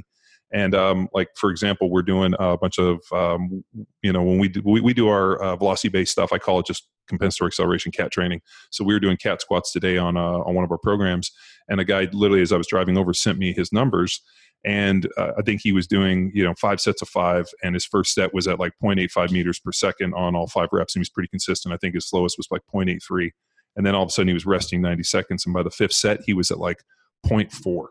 And um, like, for example, we're doing a bunch of, um, you know, when we do, we, we do our uh, velocity-based stuff, I call it just compensatory acceleration cat training. So we were doing cat squats today on uh, on one of our programs. And a guy literally, as I was driving over, sent me his numbers. And uh, I think he was doing, you know, five sets of five. And his first set was at like zero point eight five meters per second on all five reps. And he was pretty consistent. I think his slowest was like zero point eight three. And then all of a sudden he was resting ninety seconds. And by the fifth set, he was at like zero point four.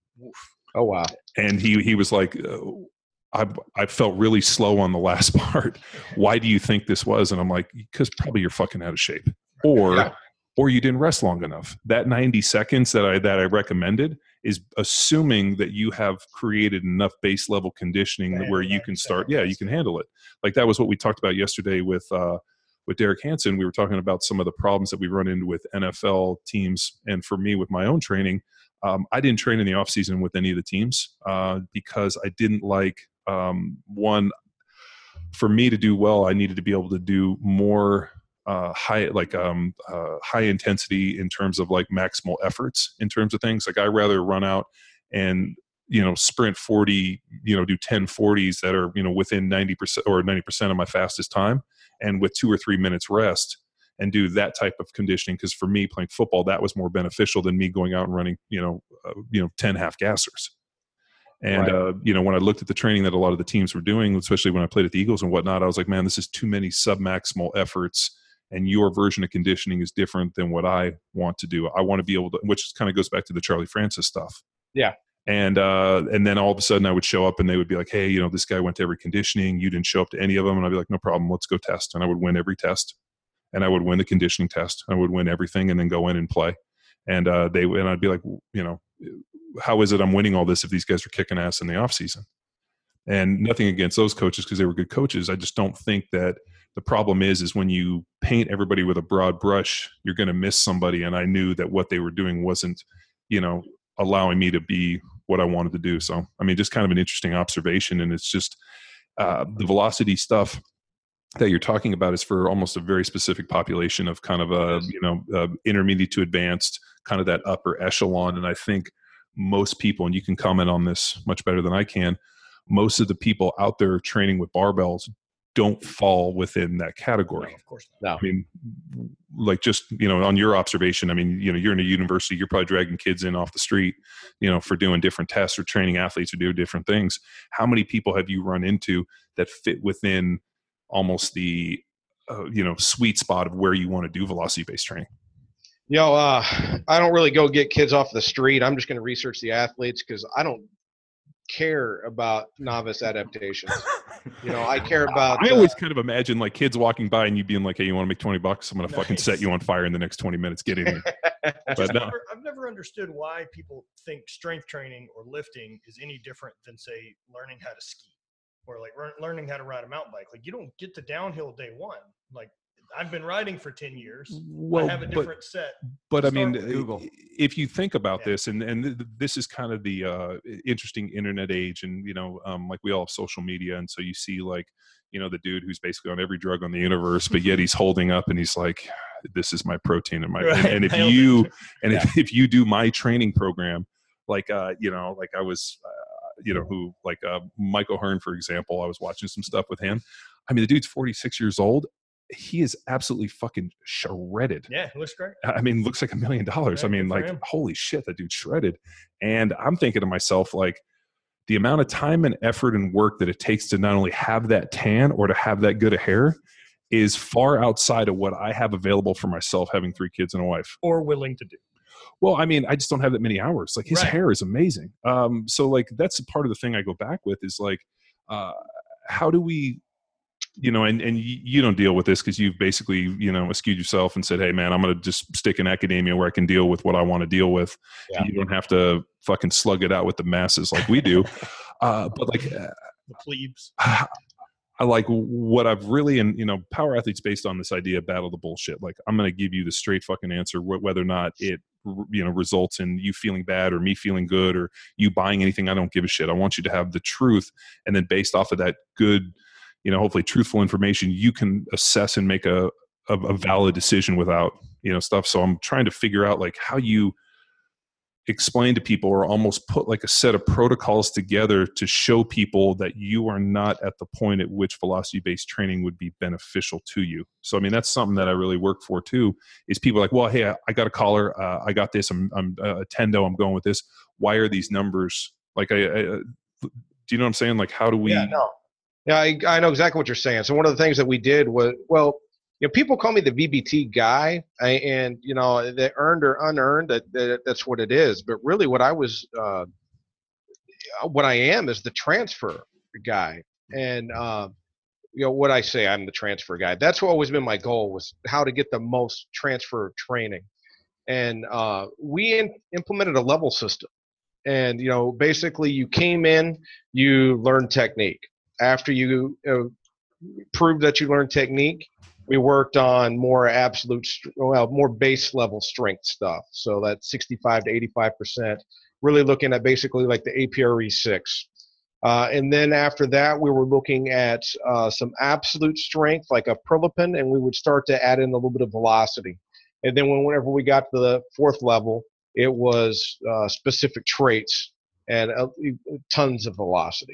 Oh, wow. And he he was like, uh, I, I felt really slow on the last part. Why do you think this was? And I'm like, because probably you're fucking out of shape. Or yeah. or you didn't rest long enough. That ninety seconds that I that I recommended is assuming that you have created enough base level conditioning Man, where you can start, yeah, you can handle it. Like that was what we talked about yesterday with uh, with Derek Hansen. We were talking about some of the problems that we run into with N F L teams. And for me, with my own training, um, I didn't train in the off season with any of the teams uh, because I didn't like, um, one, for me to do well, I needed to be able to do more uh, high, like um, uh, high intensity in terms of like maximal efforts in terms of things. Like I rather run out and, you know, sprint forty, you know, do ten forties that are, you know, within ninety percent or ninety percent of my fastest time and with two or three minutes rest and do that type of conditioning. Cause for me playing football, that was more beneficial than me going out and running, you know, uh, you know, ten half gassers. And, right. uh, you know, when I looked at the training that a lot of the teams were doing, especially when I played at the Eagles and whatnot, I was like, man, this is too many sub-maximal efforts. And your version of conditioning is different than what I want to do. I want to be able to, which kind of goes back to the Charlie Francis stuff. Yeah. And, uh, and then all of a sudden I would show up and they would be like, hey, you know, this guy went to every conditioning. You didn't show up to any of them. And I'd be like, no problem. Let's go test. And I would win every test and I would win the conditioning test. I would win everything and then go in and play. And, uh, they, and I'd be like, you know, how is it I'm winning all this if these guys are kicking ass in the off season? And nothing against those coaches because they were good coaches. I just don't think that the problem is, is when you paint everybody with a broad brush, you're going to miss somebody. And I knew that what they were doing wasn't, you know, allowing me to be what I wanted to do. So, I mean, just kind of an interesting observation. And it's just uh, the velocity stuff that you're talking about is for almost a very specific population of kind of a, you know, uh, intermediate to advanced, kind of that upper echelon. And I think most people, and you can comment on this much better than I can, most of the people out there training with barbells don't fall within that category. No, of course not. I mean, like just, you know, on your observation, I mean, you know, you're in a university, you're probably dragging kids in off the street, you know, for doing different tests or training athletes or doing different things. How many people have you run into that fit within almost the, uh, you know, sweet spot of where you want to do velocity-based training? You know, uh, I don't really go get kids off the street. I'm just going to research the athletes because I don't care about novice adaptations. You know, I care about. I always uh, kind of imagine like kids walking by and you being like, "Hey, you want to make twenty bucks? I'm going to nice. fucking set you on fire in the next twenty minutes. Get in here." But no. never, I've never understood why people think strength training or lifting is any different than, say, learning how to ski or like re- learning how to ride a mountain bike. Like you don't get to downhill day one. Like I've been riding for ten years. Well, I have a different but, set. But I mean, Google. If you think about yeah. this, and, and th- this is kind of the uh, interesting internet age, and, you know, um, like we all have social media. And so you see like, you know, the dude who's basically on every drug on the universe, but yet he's holding up and he's like, this is my protein and my, right. and, and if you, and yeah. if, if you do my training program, like, uh, you know, like I was, uh, you know, who like uh, Michael Hearn, for example, I was watching some stuff with him. I mean, the dude's forty-six years old. He is absolutely fucking shredded. Yeah, looks great. I mean, looks like a million dollars. Yeah, I mean, like, him. holy shit, that dude's shredded. And I'm thinking to myself, like, the amount of time and effort and work that it takes to not only have that tan or to have that good of hair is far outside of what I have available for myself, having three kids and a wife. Or willing to do. Well, I mean, I just don't have that many hours. Like, his right. hair is amazing. Um, so, like, that's part of the thing I go back with is, like, uh, how do we – you know, and, and you don't deal with this because you've basically, you know, eschewed yourself and said, hey, man, I'm going to just stick in academia where I can deal with what I want to deal with. Yeah. You don't have to fucking slug it out with the masses like we do. uh, but like uh, the plebes. I, I like what I've really, and, you know, Power Athlete's based on this idea of battle the bullshit. Like, I'm going to give you the straight fucking answer, wh- whether or not it, you know, results in you feeling bad or me feeling good or you buying anything. I don't give a shit. I want you to have the truth. And then based off of that good, you know, hopefully truthful information, you can assess and make a, a, a valid decision without, you know, stuff. So I'm trying to figure out like how you, explain to people or almost put like a set of protocols together to show people that you are not at the point at which velocity-based training would be beneficial to you. So, I mean, that's something that I really work for too, is people are like, well, hey, I, I got a collar. Uh, I got this. I'm, I'm uh, a Tendo. I'm going with this. Why are these numbers? Like, I, I, do you know what I'm saying? Like, how do we? Yeah, no. Yeah, I, I know exactly what you're saying. So one of the things that we did was, well, you know, people call me the V B T guy, and you know, the earned or unearned, that, that that's what it is. But really, what I was, uh, what I am, is the transfer guy. And uh, you know, what I say, I'm the transfer guy. That's what always been my goal, was how to get the most transfer training. And uh, we in, implemented a level system. And you know, basically, you came in, you learned technique. After you uh, proved that you learned technique, we worked on more absolute, well, more base level strength stuff. So that's sixty-five to eighty-five percent, really looking at basically like the A P R E six. Uh, and then after that, we were looking at uh, some absolute strength, like a Prilipin, and we would start to add in a little bit of velocity. And then whenever we got to the fourth level, it was uh, specific traits and uh, tons of velocity.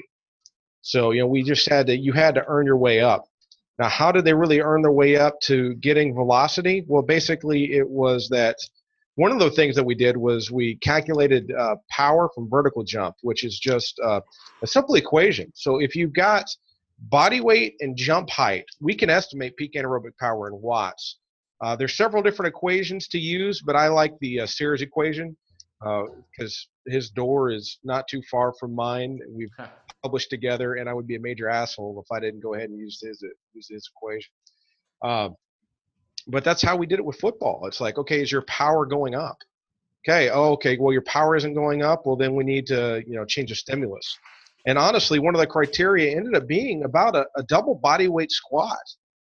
So, you know, we just had to, you had to earn your way up. Now, how did they really earn their way up to getting velocity? Well, basically, it was that one of the things that we did was we calculated uh, power from vertical jump, which is just uh, a simple equation. So if you've got body weight and jump height, we can estimate peak anaerobic power in watts. Uh, there's several different equations to use, but I like the uh, Sears equation because uh, his door is not too far from mine. We've published together, and I would be a major asshole if I didn't go ahead and use his use his equation. Um, but that's how we did it with football. It's like, okay, is your power going up? Okay, oh, okay, well, your power isn't going up. Well, then we need to, you know, change the stimulus. And honestly, one of the criteria ended up being about a, a double body weight squat.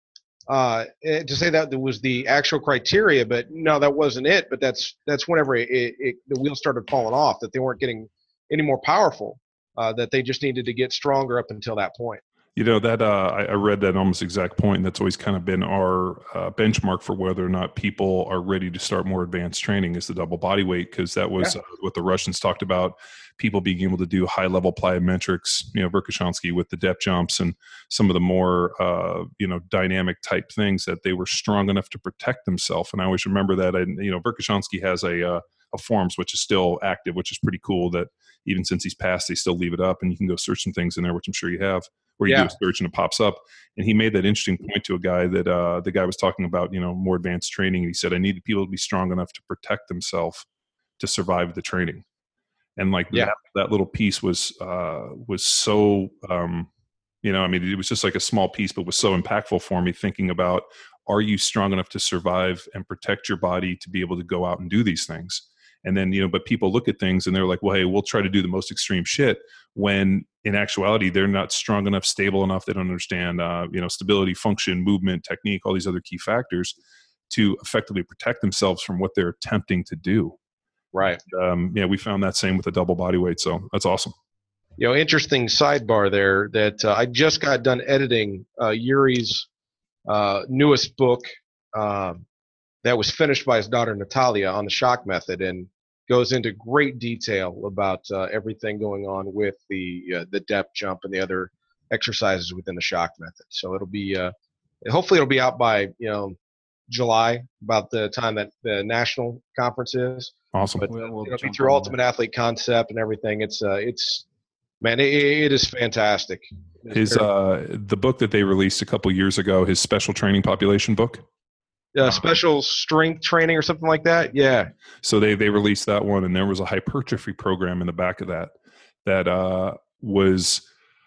Uh, to say that there was the actual criteria, but no, that wasn't it. But that's that's whenever it, it, the wheels started falling off, that they weren't getting any more powerful, uh, that they just needed to get stronger up until that point. You know, that uh, I, I read that almost exact point, and that's always kind of been our uh, benchmark for whether or not people are ready to start more advanced training is the double body weight, because that was yeah. uh, what the Russians talked about, people being able to do high-level plyometrics, you know, Verkhoshansky with the depth jumps and some of the more, uh, you know, dynamic type things, that they were strong enough to protect themselves. And I always remember that, and, you know, Verkhoshansky has a, uh, a forums, which is still active, which is pretty cool, that even since he's passed, they still leave it up, and you can go search some things in there, which I'm sure you have, where you yeah. do a search and it pops up. And he made that interesting point to a guy that uh, the guy was talking about, you know, more advanced training. And he said, I needed people to be strong enough to protect themselves to survive the training. And like yeah. that, that little piece was, uh, was so, um, you know, I mean, it was just like a small piece, but was so impactful for me, thinking about, are you strong enough to survive and protect your body to be able to go out and do these things? And then, you know, but people look at things and they're like, well, hey, we'll try to do the most extreme shit, when in actuality, they're not strong enough, stable enough. They don't understand, uh, you know, stability, function, movement, technique, all these other key factors to effectively protect themselves from what they're attempting to do. Right. And, um, yeah, we found that same with the double body weight. So that's awesome. You know, interesting sidebar there that uh, I just got done editing uh, Yuri's uh, newest book uh, that was finished by his daughter Natalia on the shock method, and goes into great detail about uh, everything going on with the uh, the depth jump and the other exercises within the shock method. So it'll be uh, hopefully it'll be out by, you know, July, about the time that the national conference is. Awesome. But we'll, we'll it'll be through Ultimate that. Athlete Concept and everything. It's uh, it's man, it, it is fantastic. It's his very- uh, the book that they released a couple years ago, his special training population book. Uh, special strength training or something like that. Yeah. So they, they released that one, and there was a hypertrophy program in the back of that, that uh, was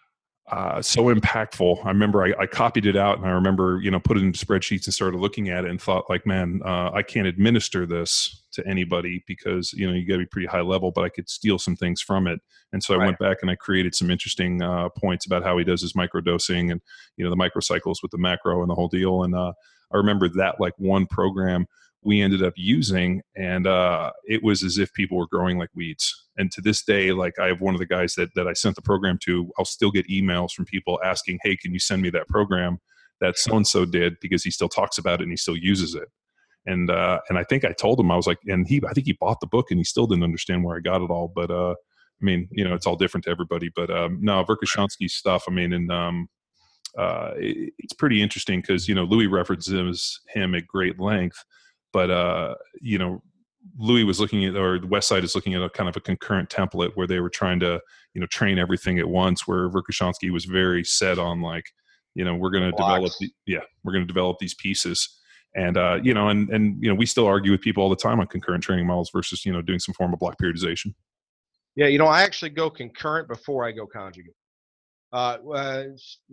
uh, so impactful. I remember I, I copied it out, and I remember, you know, put it into spreadsheets and started looking at it and thought, like, man, uh, I can't administer this to anybody because, you know, you got to be pretty high level, but I could steal some things from it. And so I right. went back and I created some interesting uh, points about how he does his microdosing and, you know, the microcycles with the macro and the whole deal. And, uh, I remember that like one program we ended up using, and uh, it was as if people were growing like weeds. And to this day, like I have one of the guys that, that I sent the program to, I'll still get emails from people asking, hey, can you send me that program that so-and-so did, because he still talks about it and he still uses it. And uh, and I think I told him, I was like, and he, I think he bought the book and he still didn't understand where I got it all. But uh, I mean, you know, it's all different to everybody. But um, no, Verkhoshansky's stuff, I mean, and um, uh, it, it's pretty interesting because, you know, Louis references him at great length. But, uh, you know, Louis was looking at, or the West Side is looking at a kind of a concurrent template where they were trying to, you know, train everything at once, where Verkhoshansky was very set on like, you know, we're going to develop, the, yeah, we're going to develop these pieces. And, uh, you know, and, and, you know, we still argue with people all the time on concurrent training models versus, you know, doing some form of block periodization. Yeah. You know, I actually go concurrent before I go conjugate. Uh, uh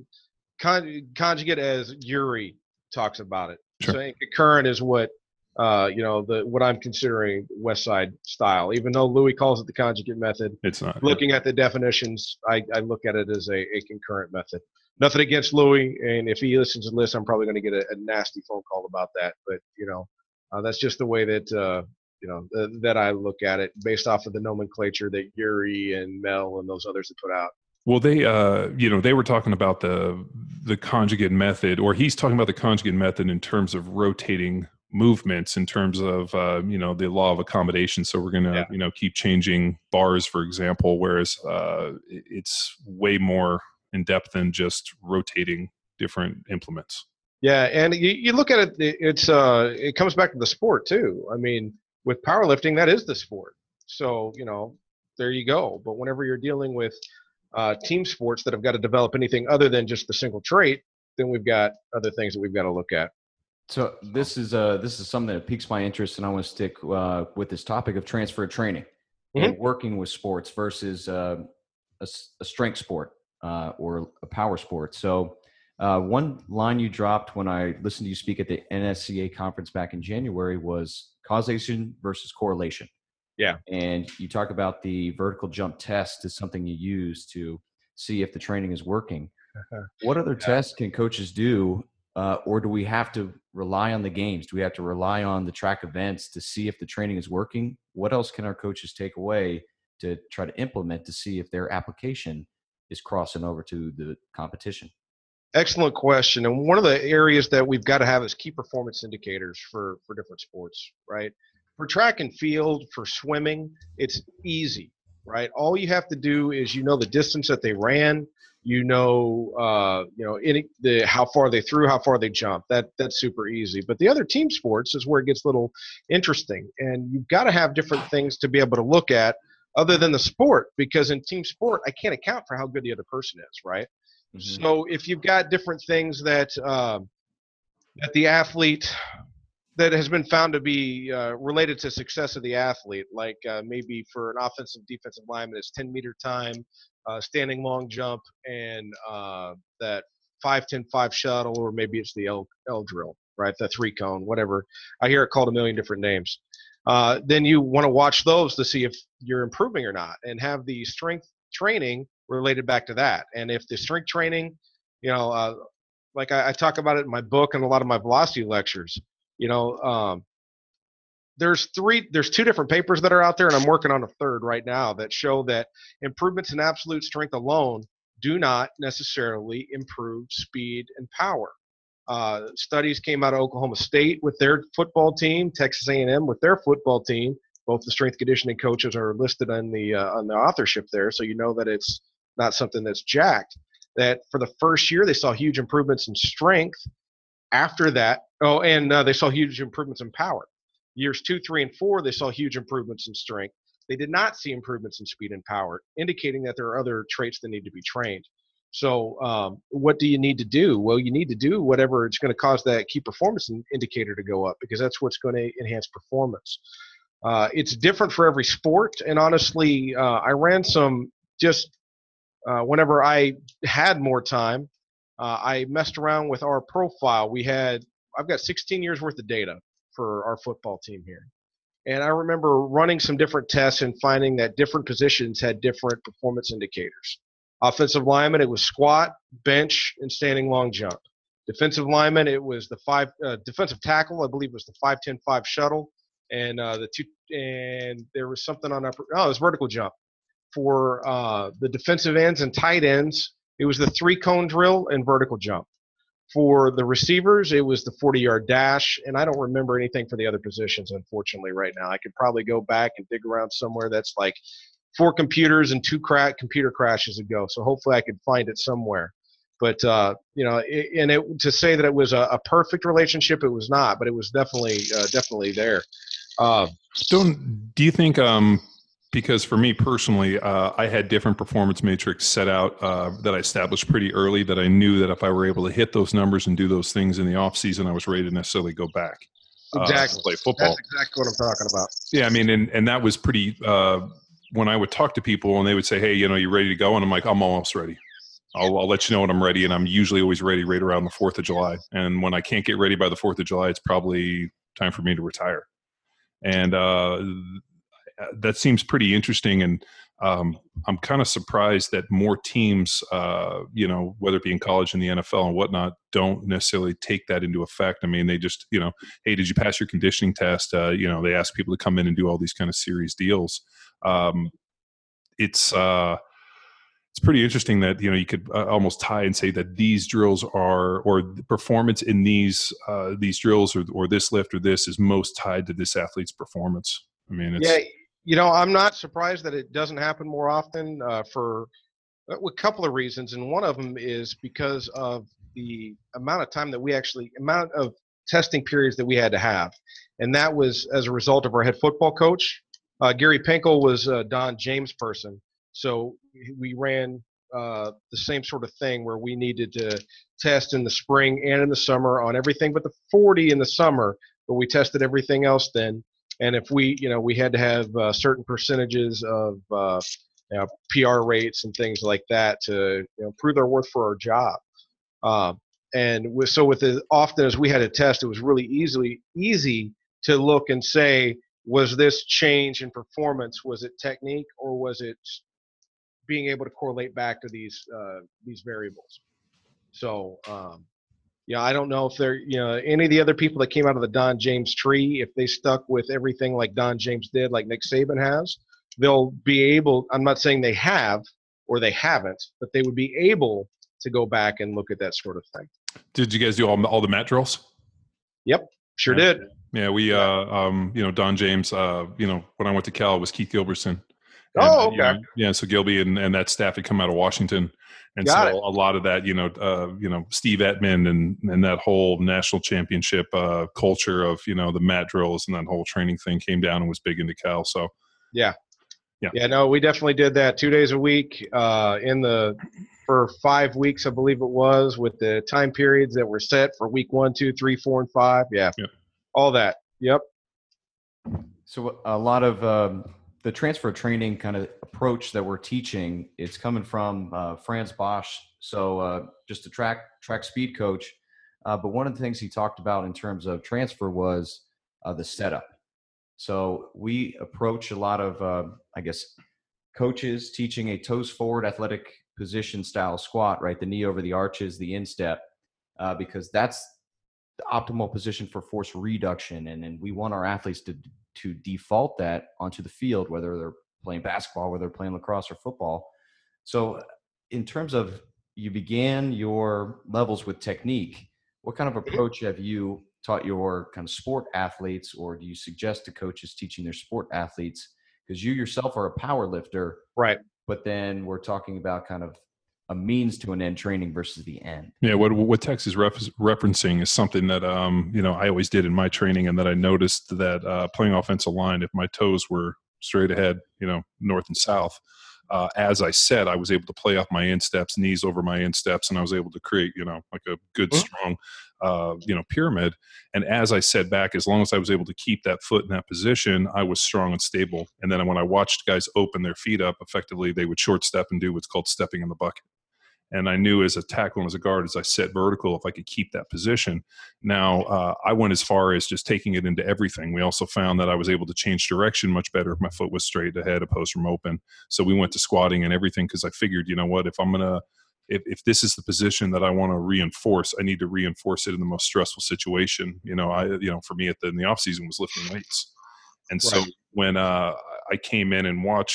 con- conjugate as Yuri talks about it. Sure. So concurrent is what, uh, you know, the, what I'm considering West Side style, even though Louis calls it the conjugate method. It's not. Looking at the definitions, I, I look at it as a, a concurrent method. Nothing against Louis, and if he listens to this, I'm probably going to get a, a nasty phone call about that. But you know, uh, that's just the way that uh, you know th- that I look at it, based off of the nomenclature that Yuri and Mel and those others have put out. Well, they, uh, you know, they were talking about the the conjugate method, or he's talking about the conjugate method in terms of rotating movements, in terms of uh, you know, the law of accommodation. So we're going to, yeah. you know, keep changing bars, for example, whereas uh, it's way more in depth than just rotating different implements. Yeah, and you, you look at it, it's uh, it comes back to the sport too. I mean, with powerlifting, that is the sport. So you know, there you go. But whenever you're dealing with uh, team sports that have got to develop anything other than just the single trait, then we've got other things that we've got to look at. So this is uh this is something that piques my interest, and I want to stick uh, with this topic of transfer training mm-hmm. and working with sports versus uh, a, a strength sport. Uh, or a power sport. So uh, one line you dropped when I listened to you speak at the N S C A conference back in January was causation versus correlation. Yeah. And you talk about the vertical jump test as something you use to see if the training is working. What other yeah. tests can coaches do, uh, or do we have to rely on the games? Do we have to rely on the track events to see if the training is working? What else can our coaches take away to try to implement to see if their application is crossing over to the competition? Excellent question. And one of the areas that we've got to have is key performance indicators for, for different sports, right? For track and field, for swimming, it's easy, right? All you have to do is, you know, the distance that they ran, you know, uh, you know, any, the, how far they threw, how far they jumped. That that's super easy. But the other team sports is where it gets a little interesting. And you've got to have different things to be able to look at other than the sport, because in team sport, I can't account for how good the other person is, right? Mm-hmm. So if you've got different things that um, that the athlete, that has been found to be uh, related to success of the athlete, like uh, maybe for an offensive defensive lineman, it's ten meter time, uh, standing long jump, and uh, that five ten five shuttle, or maybe it's the L, L drill, right? The three cone, whatever. I hear it called a million different names. Uh, then you want to watch those to see if you're improving or not, and have the strength training related back to that. And if the strength training, you know, uh, like I, I talk about it in my book and a lot of my velocity lectures, you know, um, there's three, there's two different papers that are out there, and I'm working on a third right now, that show that improvements in absolute strength alone do not necessarily improve speed and power. Uh, studies came out of Oklahoma State with their football team, Texas A and M with their football team. Both the strength conditioning coaches are listed on the uh, on the authorship there, so you know that it's not something that's jacked. That for the first year they saw huge improvements in strength. After that, oh, and uh, they saw huge improvements in power. Years two, three, and four, they saw huge improvements in strength. They did not see improvements in speed and power, indicating that there are other traits that need to be trained. So um, what do you need to do? Well, you need to do whatever it's going to cause that key performance indicator to go up, because that's what's going to enhance performance. Uh, it's different for every sport. And honestly, uh, I ran some just uh, whenever I had more time, uh, I messed around with our profile. We had, I've got sixteen years worth of data for our football team here. And I remember running some different tests and finding that different positions had different performance indicators. Offensive lineman, it was squat, bench, and standing long jump. Defensive lineman, it was the five. Uh, defensive tackle, I believe, was the five ten five shuttle, and uh, the two. And there was something on upper. Oh, it was vertical jump. For uh, the defensive ends and tight ends, it was the three cone drill and vertical jump. For the receivers, it was the forty-yard dash, and I don't remember anything for the other positions, unfortunately, right now. I could probably go back and dig around somewhere that's like four computers and two cra- computer crashes ago, so hopefully I could find it somewhere. But, uh, you know, it, and it, to say that it was a, a perfect relationship, it was not, but it was definitely uh, definitely there. Uh, Don't, do you think um, – because for me personally, uh, I had different performance matrix set out uh, that I established pretty early that I knew that if I were able to hit those numbers and do those things in the off season, I was ready to necessarily go back. Exactly. Uh, play football. That's exactly what I'm talking about. Yeah, I mean, and, and that was pretty uh, – when I would talk to people and they would say, hey, you know, you ready to go? And I'm like, I'm almost ready. I'll, I'll let you know when I'm ready, and I'm usually always ready right around the fourth of July. And when I can't get ready by the fourth of July, it's probably time for me to retire. And uh, that seems pretty interesting, and um, I'm kind of surprised that more teams, uh, you know, whether it be in college and the N F L and whatnot, don't necessarily take that into effect. I mean, they just, you know, hey, did you pass your conditioning test? Uh, you know, they ask people to come in and do all these kind of serious deals. Um, it's uh, it's pretty interesting that, you know, you could uh, almost tie and say that these drills are, or the performance in these uh, these drills or, or this lift or this is most tied to this athlete's performance. I mean, it's, yeah. You know, I'm not surprised that it doesn't happen more often uh, for a couple of reasons. And one of them is because of the amount of time that we actually, amount of testing periods that we had to have. And that was as a result of our head football coach. Uh, Gary Pinkel was a Don James person. So we ran uh, the same sort of thing where we needed to test in the spring and in the summer on everything but the forty in the summer, but we tested everything else then. And if we, you know, we had to have uh, certain percentages of uh, you know, P R rates and things like that to, you know, prove our worth for our job. Uh, and with, so with as often as we had to test, it was really easily easy to look and say, was this change in performance? Was it technique, or was it being able to correlate back to these uh, these variables? So. Um, Yeah, I don't know if they're, you know, any of the other people that came out of the Don James tree, if they stuck with everything like Don James did, like Nick Saban has, they'll be able, I'm not saying they have or they haven't, but they would be able to go back and look at that sort of thing. Did you guys do all, all the mat drills? Yep, sure yeah. did. Yeah, we, yeah. Uh, um, you know, Don James, uh, you know, when I went to Cal, it was Keith Gilbertson. And, oh, okay. You know, yeah, so Gilby and, and that staff had come out of Washington. And Got so it. a lot of that, you know, uh, you know, Steve Ettman and, and that whole national championship uh, culture of, you know, the mat drills and that whole training thing came down and was big into Cal. So, yeah. Yeah. Yeah, no, we definitely did that two days a week uh, in the for five weeks, I believe it was, with the time periods that were set for week one, two, three, four, and five. Yeah. Yep. All that. Yep. So a lot of um, the transfer training kind of approach that we're teaching, it's coming from uh, Franz Bosch. So uh, just a track track speed coach. Uh, but one of the things he talked about in terms of transfer was uh, the setup. So we approach a lot of, uh, I guess, coaches teaching a toes forward athletic position style squat, right? The knee over the arches, the instep, uh, because that's the optimal position for force reduction. And, and we want our athletes to to default that onto the field, whether they're playing basketball, whether they're playing lacrosse or football. So in terms of, you began your levels with technique, what kind of approach have you taught your kind of sport athletes, or do you suggest to coaches teaching their sport athletes? Because you yourself are a power lifter, right? But then we're talking about kind of a means to an end training versus the end. Yeah, what what Tex is ref- referencing is something that um you know I always did in my training, and that I noticed that uh, playing offensive line, if my toes were straight ahead, you know, north and south, uh, as I said, I was able to play off my insteps, knees over my insteps, and I was able to create, you know, like a good Mm-hmm. strong, uh, you know, pyramid. And as I said back, as long as I was able to keep that foot in that position, I was strong and stable. And then when I watched guys open their feet up, effectively they would short step and do what's called stepping in the bucket. And I knew as a tackle and as a guard, as I set vertical, if I could keep that position. Now, uh, I went as far as just taking it into everything. We also found that I was able to change direction much better if my foot was straight ahead opposed from open. So we went to squatting and everything, because I figured, you know what, if I'm going to, if, if this is the position that I want to reinforce, I need to reinforce it in the most stressful situation. You know, I, you know, for me at the, in the off season was lifting weights. And so Right. when uh, I came in and watched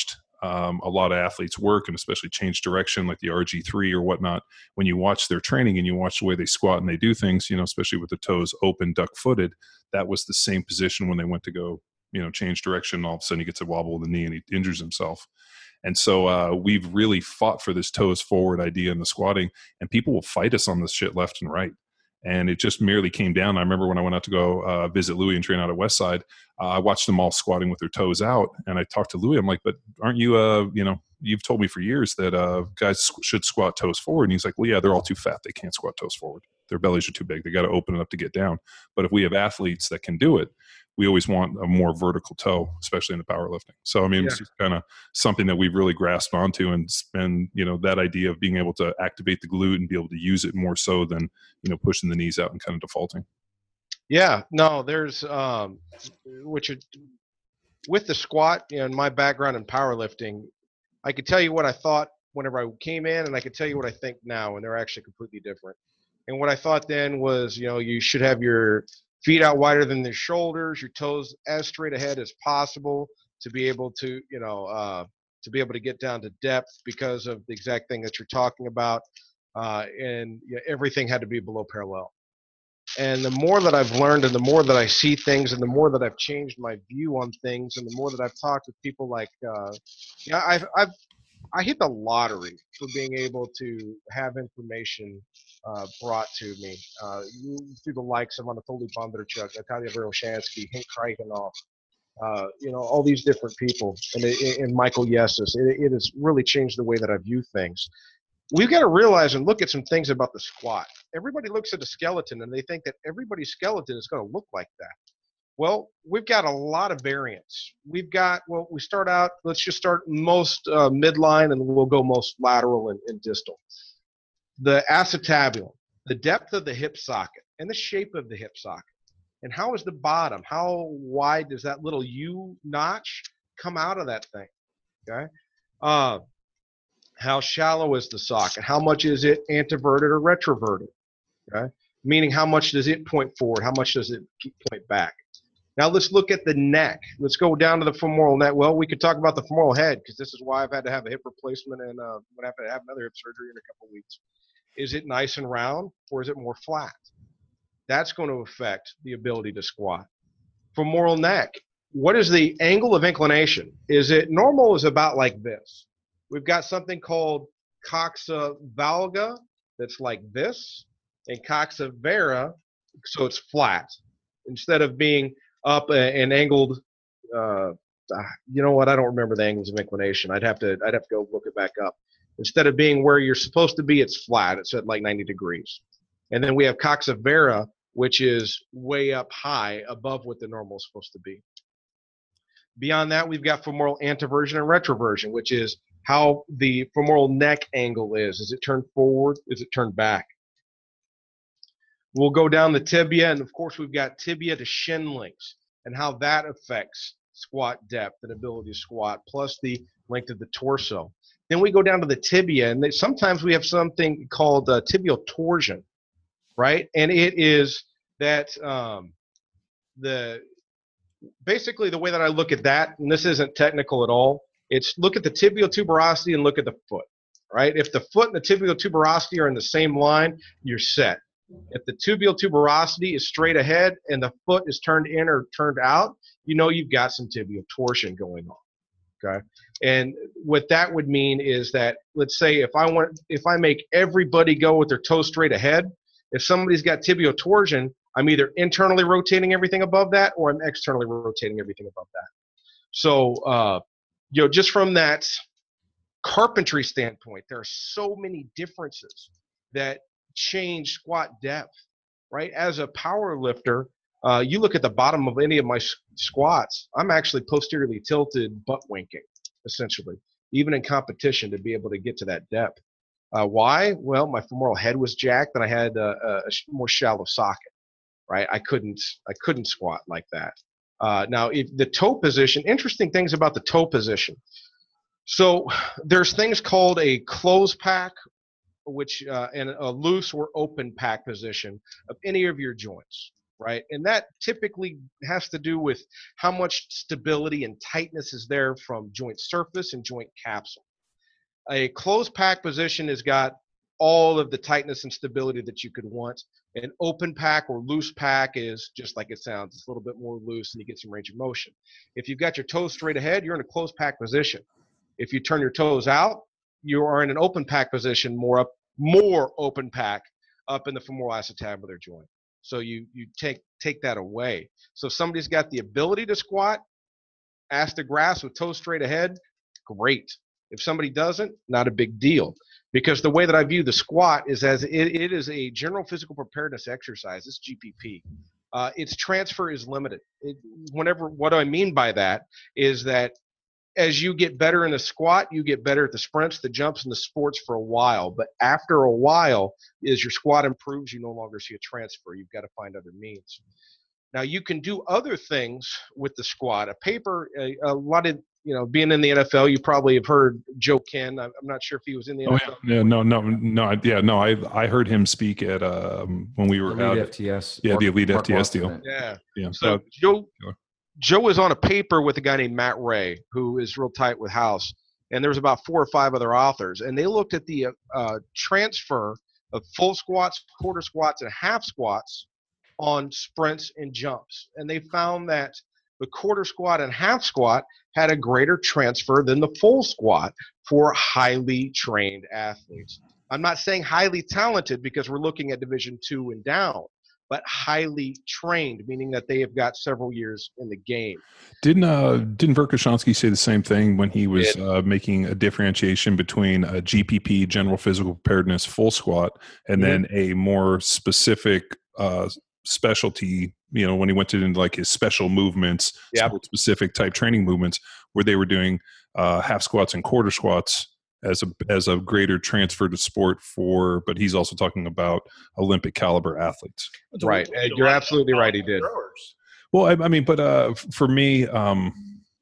um, a lot of athletes work, and especially change direction, like the R G three or whatnot. When you watch their training and you watch the way they squat and they do things, you know, especially with the toes open, duck-footed, that was the same position when they went to go, you know, change direction. All of a sudden he gets a wobble of the knee and he injures himself. And so uh, we've really fought for this toes forward idea in the squatting, and people will fight us on this shit left and right. And it just merely came down. I remember when I went out to go uh, visit Louis and train out at Westside, uh, I watched them all squatting with their toes out. And I talked to Louis. I'm like, but aren't you, uh, you know, you've told me for years that uh, guys should squat toes forward. And he's like, well, yeah, they're all too fat. They can't squat toes forward. Their bellies are too big. They got to open it up to get down. But if we have athletes that can do it, we always want a more vertical toe, especially in the powerlifting. So, I mean, yeah. It's just kind of something that we've really grasped onto, and, and, you know, that idea of being able to activate the glute and be able to use it more so than, you know, pushing the knees out and kind of defaulting. Yeah, no, there's, um, which are, with the squat, you know, in my background in powerlifting, I could tell you what I thought whenever I came in, and I could tell you what I think now, and they're actually completely different. And what I thought then was, you know, you should have your feet out wider than the shoulders, your toes as straight ahead as possible to be able to, you know, uh, to be able to get down to depth because of the exact thing that you're talking about. Uh, and you know, everything had to be below parallel. And the more that I've learned and the more that I see things and the more that I've changed my view on things and the more that I've talked with people like, uh, yeah, I've, I've, I hit the lottery for being able to have information uh, brought to me uh, through the likes of Anatoly Bondarchuk, Natalia Veroshansky, Hank Kraichenoff, uh, you know, all these different people, and, it, and Michael Yessis. It, it has really changed the way that I view things. We've got to realize and look at some things about the squat. Everybody looks at a skeleton and they think that everybody's skeleton is going to look like that. Well, we've got a lot of variants. We've got, well, we start out, let's just start most uh, midline and we'll go most lateral and, and distal. The acetabulum, the depth of the hip socket and the shape of the hip socket. And how is the bottom? How wide does that little U notch come out of that thing? Okay. Uh, how shallow is the socket? How much is it anteverted or retroverted? Okay. Meaning how much does it point forward? How much does it point back? Now let's look at the neck. Let's go down to the femoral neck. Well, we could talk about the femoral head because this is why I've had to have a hip replacement and uh, I'm going to have to have another hip surgery in a couple of weeks. Is it nice and round or is it more flat? That's going to affect the ability to squat. Femoral neck, what is the angle of inclination? Is it normal is about like this? We've got something called coxa valga that's like this and coxa vera, so it's flat. Instead of being up and angled, uh, you know what? I don't remember the angles of inclination. I'd have to, I'd have to go look it back up. Instead of being where you're supposed to be, it's flat. It's at like ninety degrees. And then we have coxa vera, which is way up high above what the normal is supposed to be. Beyond that, we've got femoral anteversion and retroversion, which is how the femoral neck angle is. Is it turned forward? Is it turned back? We'll go down the tibia, and of course we've got tibia to shin links and how that affects squat depth and ability to squat, plus the length of the torso. Then we go down to the tibia, and they, sometimes we have something called uh, tibial torsion, right? And it is that um, the basically the way that I look at that, and this isn't technical at all, it's look at the tibial tuberosity and look at the foot, right? If the foot and the tibial tuberosity are in the same line, you're set. If the tibial tuberosity is straight ahead and the foot is turned in or turned out, you know you've got some tibial torsion going on. Okay, and what that would mean is that, let's say if I want, if I make everybody go with their toes straight ahead, if somebody's got tibial torsion, I'm either internally rotating everything above that or I'm externally rotating everything above that. So, uh, you know, just from that carpentry standpoint, there are so many differences that change squat depth, right? As a power lifter, uh, you look at the bottom of any of my squats, I'm actually posteriorly tilted butt winking, essentially, even in competition to be able to get to that depth. Uh, why? Well, my femoral head was jacked and I had a, a more shallow socket, right? I couldn't, I couldn't squat like that. Uh, now, if the toe position, interesting things about the toe position. So there's things called a closed pack, which uh, and a loose or open pack position of any of your joints, right? And that typically has to do with how much stability and tightness is there from joint surface and joint capsule. A closed pack position has got all of the tightness and stability that you could want. An open pack or loose pack is just like it sounds. It's a little bit more loose and you get some range of motion. If you've got your toes straight ahead, you're in a closed pack position. If you turn your toes out, you are in an open pack position, more up, more open pack up in the femoral acetabular joint. So you you take take that away. So if somebody's got the ability to squat, ass to grass with toes straight ahead, great. If somebody doesn't, not a big deal. Because the way that I view the squat is as it, it is a general physical preparedness exercise. It's G P P. Uh, its transfer is limited. It, whenever, what I mean by that is that as you get better in the squat, you get better at the sprints, the jumps, and the sports for a while. But after a while, as your squat improves, you no longer see a transfer. You've got to find other means. Now, you can do other things with the squat. A paper, a, a lot of, you know, being in the N F L, you probably have heard Joe Ken. I'm not sure if he was in the N F L. Oh, yeah. yeah no, no, no. I, yeah, no. I I heard him speak at um, when we were Elite out. F T S. Yeah, Mark, the Elite Mark F T S deal. Event. Yeah. Yeah. So But, Joe, Joe was on a paper with a guy named Matt Ray, who is real tight with House. And there was about four or five other authors. And they looked at the uh, transfer of full squats, quarter squats, and half squats on sprints and jumps. And they found that the quarter squat and half squat had a greater transfer than the full squat for highly trained athletes. I'm not saying highly talented because we're looking at Division two and down, but highly trained, meaning that they have got several years in the game. Didn't uh, didn't Verkhoshansky say the same thing when he was Yeah. uh, making a differentiation between a G P P, general physical preparedness, full squat, and Mhm. then a more specific uh, specialty, you know, when he went into like his special movements, Yep. sport specific type training movements, where they were doing uh, half squats and quarter squats as a as a greater transfer to sport for, but he's also talking about Olympic caliber athletes. Right. We need a You're lot of absolutely right, he did. throwers. Well, I, I mean, but uh, f- for me, um,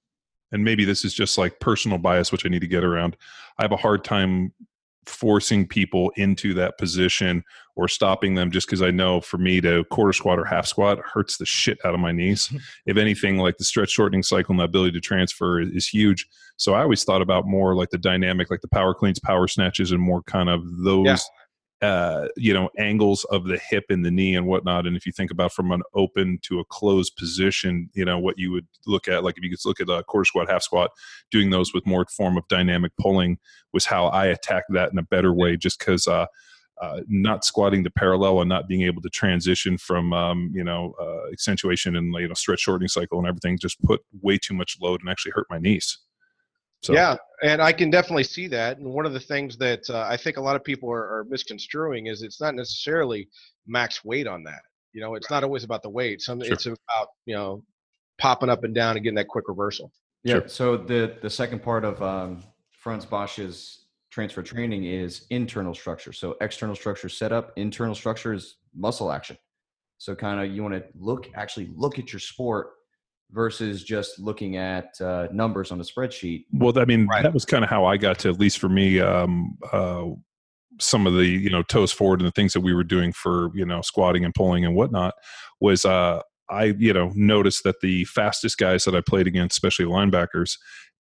and maybe this is just like personal bias, which I need to get around. I have a hard time forcing people into that position or stopping them just because I know for me to quarter squat or half squat hurts the shit out of my knees. If anything, like the stretch shortening cycle and the ability to transfer is, is huge. So I always thought about more like the dynamic, like the power cleans, power snatches, and more kind of those, Yeah. uh, you know, angles of the hip and the knee and whatnot. And if you think about from an open to a closed position, you know, what you would look at, like if you could look at a quarter squat, half squat, doing those with more form of dynamic pulling was how I attacked that in a better way, just because uh, uh, not squatting to parallel and not being able to transition from, um, you know, uh, accentuation and, you know, stretch shortening cycle and everything just put way too much load and actually hurt my knees. So, Yeah, and I can definitely see that. And one of the things that uh, I think a lot of people are, are misconstruing is it's not necessarily max weight on that. You know, it's not always about the weight. Some Sure. it's about, you know, popping up and down and getting that quick reversal. Yeah. Sure. So the the second part of um, Franz Bosch's transfer training is internal structure. So external structure setup, internal structure is muscle action. So kind of you want to look actually look at your sport versus just looking at uh, numbers on a spreadsheet. well, I mean, Right. that was kind of how I got to, at least for me, um, uh, some of the, you know, toes forward and the things that we were doing for, you know, squatting and pulling and whatnot was, uh, I, you know, noticed that the fastest guys that I played against, especially linebackers,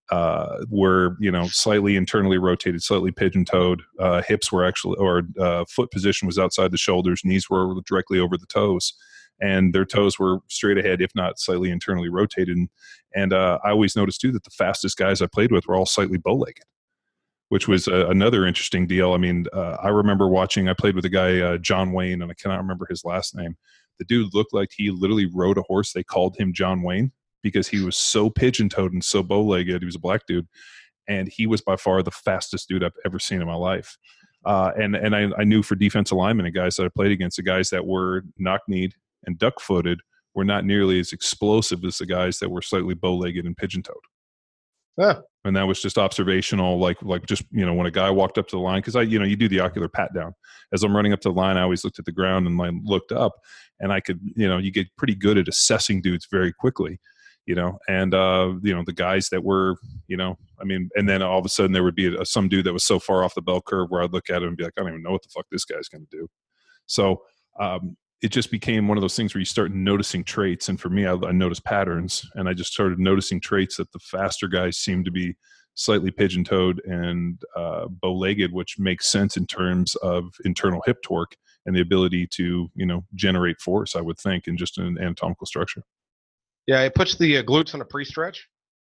uh, were, you know, slightly internally rotated, slightly pigeon-toed. Uh, hips were actually, or uh, foot position was outside the shoulders. Knees were directly over the toes. And their toes were straight ahead, if not slightly internally rotated. And, and uh, I always noticed, too, that the fastest guys I played with were all slightly bow-legged, which was uh, another interesting deal. I mean, uh, I remember watching, I played with a guy, uh, John Wayne, and I cannot remember his last name. The dude looked like he literally rode a horse. They called him John Wayne because he was so pigeon-toed and so bow-legged. He was a black dude. And he was by far the fastest dude I've ever seen in my life. Uh, and and I, I knew for defensive linemen and guys that I played against, the guys that were knock-kneed and duck-footed were not nearly as explosive as the guys that were slightly bow-legged and pigeon-toed. Yeah. And that was just observational, like like just, you know, when a guy walked up to the line, because I, you know, you do the ocular pat down. As I'm running up to the line, I always looked at the ground and I looked up, and I could, you know, you get pretty good at assessing dudes very quickly, you know, and, uh, you know, the guys that were, you know, I mean, and then all of a sudden there would be a, some dude that was so far off the bell curve where I'd look at him and be like, I don't even know what the fuck this guy's going to do. So, um, it just became one of those things where you start noticing traits. And for me, I, I noticed patterns, and I just started noticing traits that the faster guys seem to be slightly pigeon-toed and uh, bow-legged, which makes sense in terms of internal hip torque and the ability to, you know, generate force, I would think, in just an anatomical structure. Yeah, it puts the uh, glutes on a pre-stretch.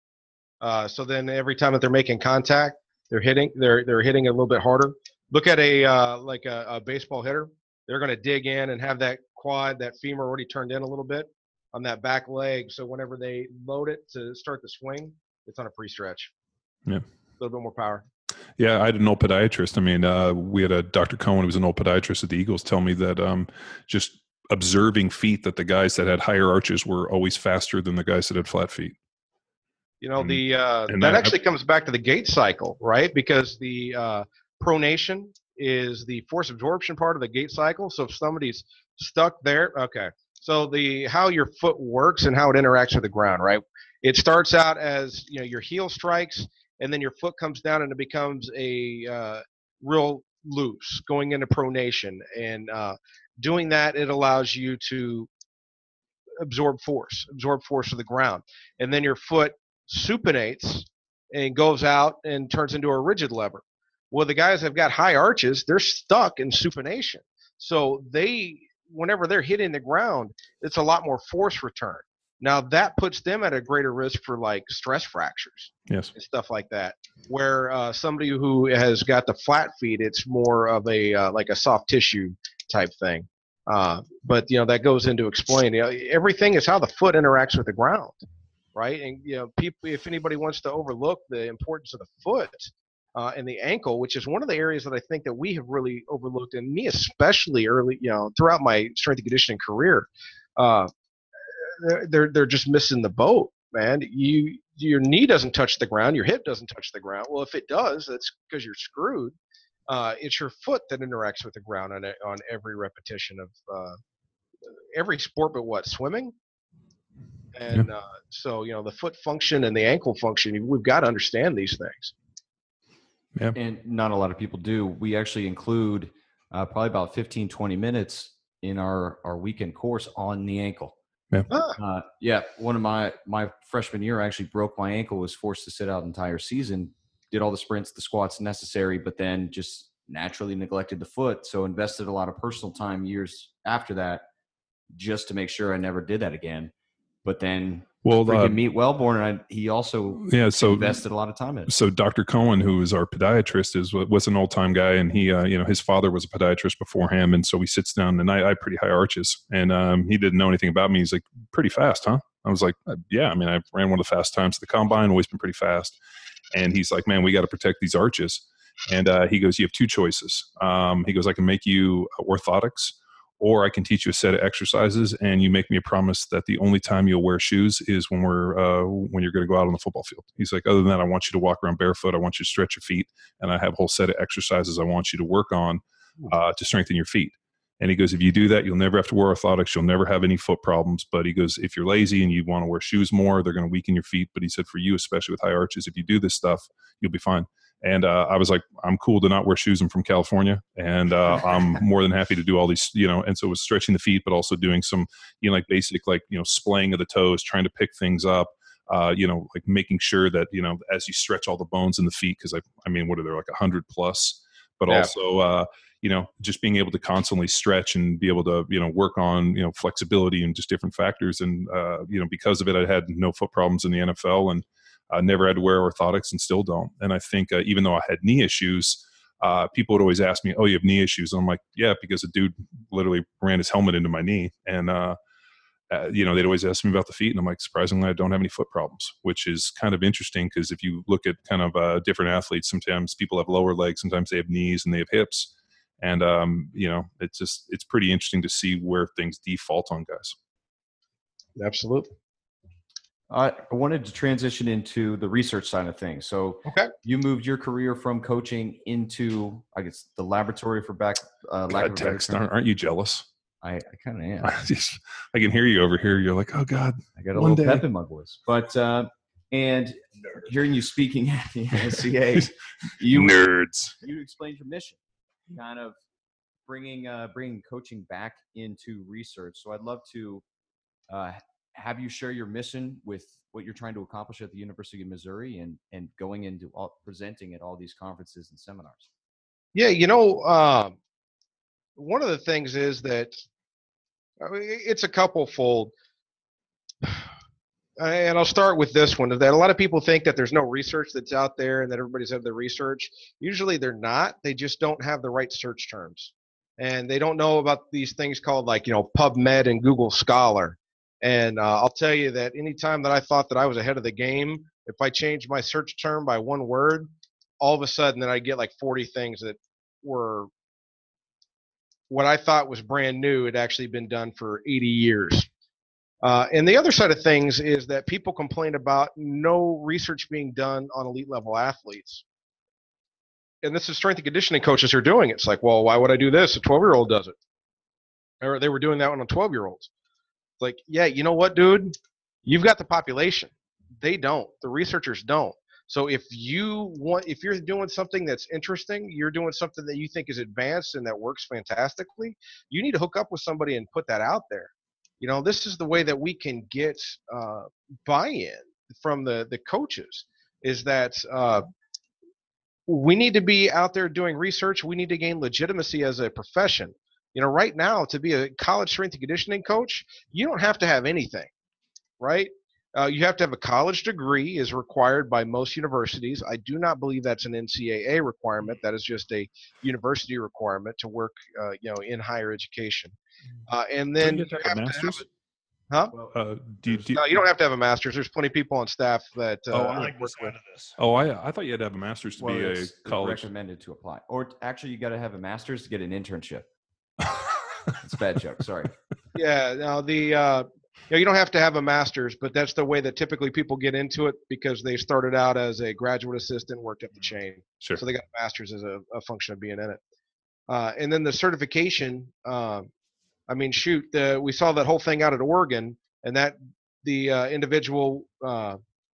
Uh, so then every time that they're making contact, they're hitting, they're they're hitting a little bit harder. Look at a uh, like a, a baseball hitter. They're going to dig in and have that quad, that femur already turned in a little bit on that back leg. So whenever they load it to start the swing, it's on a pre-stretch. Yeah, a little bit more power. Yeah, I had an old podiatrist. I mean, uh, we had a Doctor Cohen who was an old podiatrist at the Eagles tell me that um, just observing feet, that the guys that had higher arches were always faster than the guys that had flat feet. You know, and, the uh, that, that actually comes back to the gait cycle, right? Because the uh, pronation is the force absorption part of the gait cycle. So if somebody's stuck there, okay. So the how your foot works and how it interacts with the ground, right? It starts out as, you know, your heel strikes, and then your foot comes down and it becomes a uh, real loose, going into pronation. And uh, doing that, it allows you to absorb force, absorb force to the ground. And then your foot supinates and goes out and turns into a rigid lever. Well, the guys that have got high arches, they're stuck in supination. So they, whenever they're hitting the ground, it's a lot more force return. Now that puts them at a greater risk for like stress fractures, yes, and stuff like that. Where uh, somebody who has got the flat feet, it's more of a uh, like a soft tissue type thing. Uh, but you know that goes into explain. You know, everything is how the foot interacts with the ground, right? And you know, people, if anybody wants to overlook the importance of the foot uh, and the ankle, which is one of the areas that I think that we have really overlooked, and me especially early, you know, throughout my strength and conditioning career. Uh, They're they're just missing the boat, man. You your knee doesn't touch the ground, your hip doesn't touch the ground. Well, if it does, that's because you're screwed. Uh, it's your foot that interacts with the ground on on every repetition of uh, every sport, but what, swimming? And uh, so you know the foot function and the ankle function. We've got to understand these things. Yeah. And not a lot of people do. We actually include uh, probably about fifteen, twenty minutes in our our weekend course on the ankle. Yeah. Uh, yeah. One of my, my freshman year, I actually broke my ankle, was forced to sit out the entire season, did all the sprints, the squats necessary, but then just naturally neglected the foot. So invested a lot of personal time years after that just to make sure I never did that again. But then well, freaking uh, meet Wellborn, and I, he also yeah, so, invested a lot of time in it. So Doctor Cohen, who is our podiatrist, is was an old time guy, and he, uh, you know, his father was a podiatrist before him, and so he sits down, and I, I had pretty high arches, and um, he didn't know anything about me. He's like, pretty fast, huh? I was like, yeah, I mean, I ran one of the fast times at the combine, always been pretty fast. And he's like, man, we got to protect these arches. And uh, he goes, you have two choices. Um, he goes, I can make you orthotics, or I can teach you a set of exercises, and you make me a promise that the only time you'll wear shoes is when we're uh, when you're going to go out on the football field. He's like, other than that, I want you to walk around barefoot. I want you to stretch your feet, and I have a whole set of exercises I want you to work on uh, to strengthen your feet. And he goes, if you do that, you'll never have to wear orthotics. You'll never have any foot problems. But he goes, if you're lazy and you want to wear shoes more, they're going to weaken your feet. But he said, for you, especially with high arches, if you do this stuff, you'll be fine. And uh, I was like, I'm cool to not wear shoes. I'm from California, and uh, I'm more than happy to do all these, you know. And so it was stretching the feet, but also doing some, you know, like basic, like, you know, splaying of the toes, trying to pick things up, uh, you know, like making sure that, you know, as you stretch all the bones in the feet, because I, I mean, what are there, like a hundred plus, but yeah. also, uh, you know, just being able to constantly stretch and be able to, you know, work on, you know, flexibility and just different factors. And, uh, you know, because of it, I had no foot problems in the N F L, and I never had to wear orthotics and still don't. And I think uh, even though I had knee issues, uh, people would always ask me, oh, you have knee issues? And I'm like, yeah, because a dude literally ran his helmet into my knee. And, uh, uh, you know, they'd always ask me about the feet. And I'm like, surprisingly, I don't have any foot problems, which is kind of interesting, because if you look at kind of uh, different athletes, sometimes people have lower legs, sometimes they have knees and they have hips. And, um, you know, it's just, it's pretty interesting to see where things default on guys. Absolutely. I wanted to transition into the research side of things. So okay. You moved your career from coaching into, I guess, the laboratory for back. Uh, lack God, of Tex, aren't you jealous? I, I kind of am. I, just, I can hear you over here. You're like, oh God, I got a little day. pep in my voice. But uh, and hearing you speaking at the N S C A, you nerds. You explained your mission, kind of bringing uh, bringing coaching back into research. So I'd love to uh, have you share your mission with what you're trying to accomplish at the University of Missouri and and going into all, presenting at all these conferences and seminars. Yeah, you know, uh, one of the things is that I mean, it's a couple fold. And I'll start with this one, that a lot of people think that there's no research that's out there and that everybody's had the research. Usually they're not. They just don't have the right search terms. And they don't know about these things called like, you know, PubMed and Google Scholar. And uh, I'll tell you that anytime that I thought that I was ahead of the game, if I changed my search term by one word, all of a sudden then I get like forty things that were what I thought was brand new had actually been done for eighty years. Uh, and the other side of things is that people complain about no research being done on elite level athletes. And this is strength and conditioning coaches are doing it. It's like, well, why would I do this? A twelve-year-old does it. Or they were doing that one on twelve-year-olds. It's like, yeah, you know what, dude? You've got the population. They don't. The researchers don't. So if you want, if you're doing something that's interesting, you're doing something that you think is advanced and that works fantastically, you need to hook up with somebody and put that out there. You know, this is the way that we can get uh, buy-in from the, the coaches is that uh, we need to be out there doing research. We need to gain legitimacy as a profession. You know, right now, to be a college strength and conditioning coach, you don't have to have anything, right? Uh, you have to have a college degree is required by most universities. I do not believe that's an N C double A requirement. That is just a university requirement to work, uh, you know, in higher education. Uh, and then you, you have, have a master's? To have a, huh? Uh, do you, do you, no, you don't have to have a master's. There's plenty of people on staff that uh, oh, I like work this with. this. Oh, I I thought you had to have a master's to well, be a it's college. Recommended to apply, or actually, you got to have a master's to get an internship. It's a bad joke. Sorry. Yeah. Now the. Uh, You know, you don't have to have a master's, but that's the way that typically people get into it because they started out as a graduate assistant, worked up the chain. Sure. So they got a master's as a, a function of being in it. Uh, and then the certification, uh, I mean, shoot, the, we saw that whole thing out at Oregon, and that the uh, individual uh,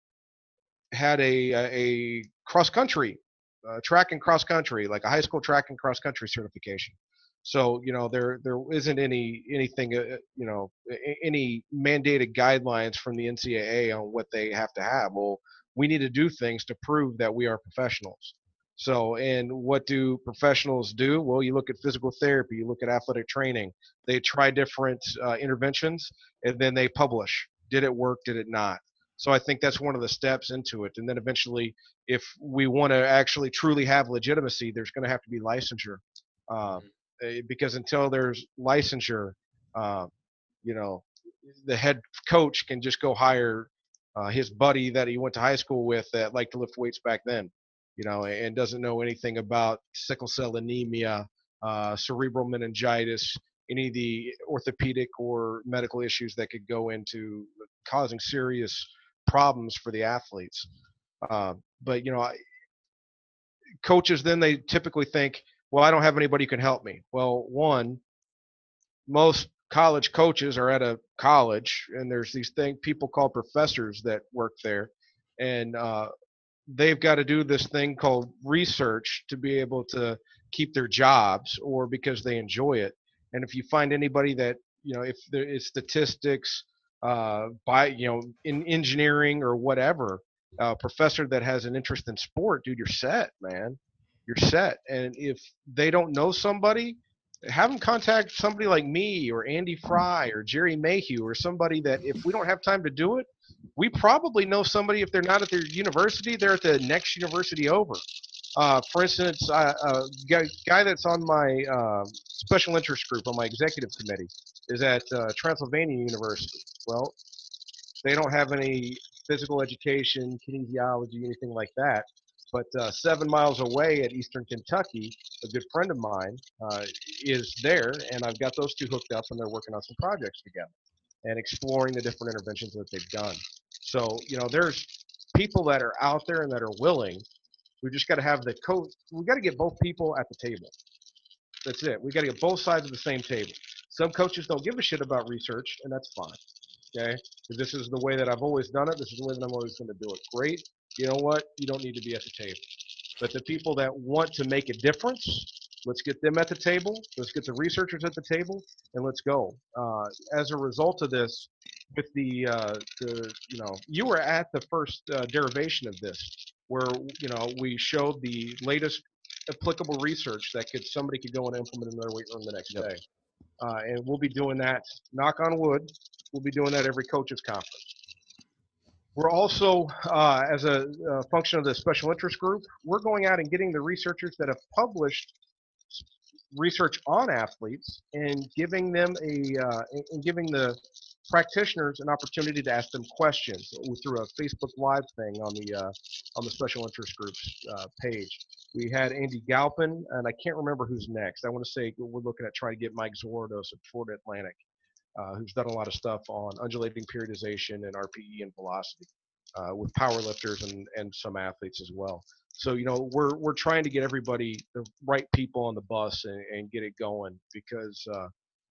had a, a cross country, uh, track and cross country, like a high school track and cross country certification. So, you know, there there isn't any anything, uh, you know, any mandated guidelines from the N C double A on what they have to have. Well, we need to do things to prove that we are professionals. So, and what do professionals do? Well, you look at physical therapy, you look at athletic training. They try different uh, interventions, and then they publish. Did it work? Did it not? So I think that's one of the steps into it. And then eventually, if we want to actually truly have legitimacy, there's going to have to be licensure. Um, Because until there's licensure, uh, you know, the head coach can just go hire uh, his buddy that he went to high school with that liked to lift weights back then, you know, and doesn't know anything about sickle cell anemia, uh, cerebral meningitis, any of the orthopedic or medical issues that could go into causing serious problems for the athletes. Uh, but, you know, I, coaches then they typically think, well, I don't have anybody who can help me. Well, one, most college coaches are at a college, and there's these thing people call professors that work there, and uh, they've got to do this thing called research to be able to keep their jobs, or because they enjoy it. And if you find anybody that, you know, if there is statistics, uh, by you know, in engineering or whatever, a professor that has an interest in sport, dude, you're set, man. You're set. And if they don't know somebody, have them contact somebody like me or Andy Fry or Jerry Mayhew or somebody that if we don't have time to do it, we probably know somebody. If they're not at their university, they're at the next university over. Uh, for instance, uh, a guy, guy that's on my uh, special interest group on my executive committee is at uh, Transylvania University. Well, they don't have any physical education, kinesiology, anything like that. But uh, seven miles away at Eastern Kentucky, a good friend of mine uh, is there, and I've got those two hooked up, and they're working on some projects together and exploring the different interventions that they've done. So, you know, there's people that are out there and that are willing. We just got to have the coach. We got to get both people at the table. That's it. We got to get both sides of the same table. Some coaches don't give a shit about research, and that's fine. Okay, because this is the way that I've always done it. This is the way that I'm always going to do it. Great. You know what? You don't need to be at the table. But the people that want to make a difference, Let's get them at the table. Let's get the researchers at the table, and let's go. Uh, as a result of this, with the, uh, the you know, you were at the first uh, derivation of this, where you know we showed the latest applicable research that could somebody could go and implement in their weight room the next Yep. day. Uh, and we'll be doing that. Knock on wood. We'll be doing that every coaches conference. We're also, uh, as a, a function of the special interest group, we're going out and getting the researchers that have published research on athletes and giving them a, uh, and giving the practitioners an opportunity to ask them questions through a Facebook Live thing on the, uh, on the special interest group's uh, page. We had Andy Galpin, and I can't remember who's next. I want to say we're looking at trying to get Mike Zordos at Florida Atlantic, uh, who's done a lot of stuff on undulating periodization and R P E and velocity uh, with power lifters and, and some athletes as well. So, you know, we're we're trying to get everybody, the right people on the bus and, and get it going, because uh,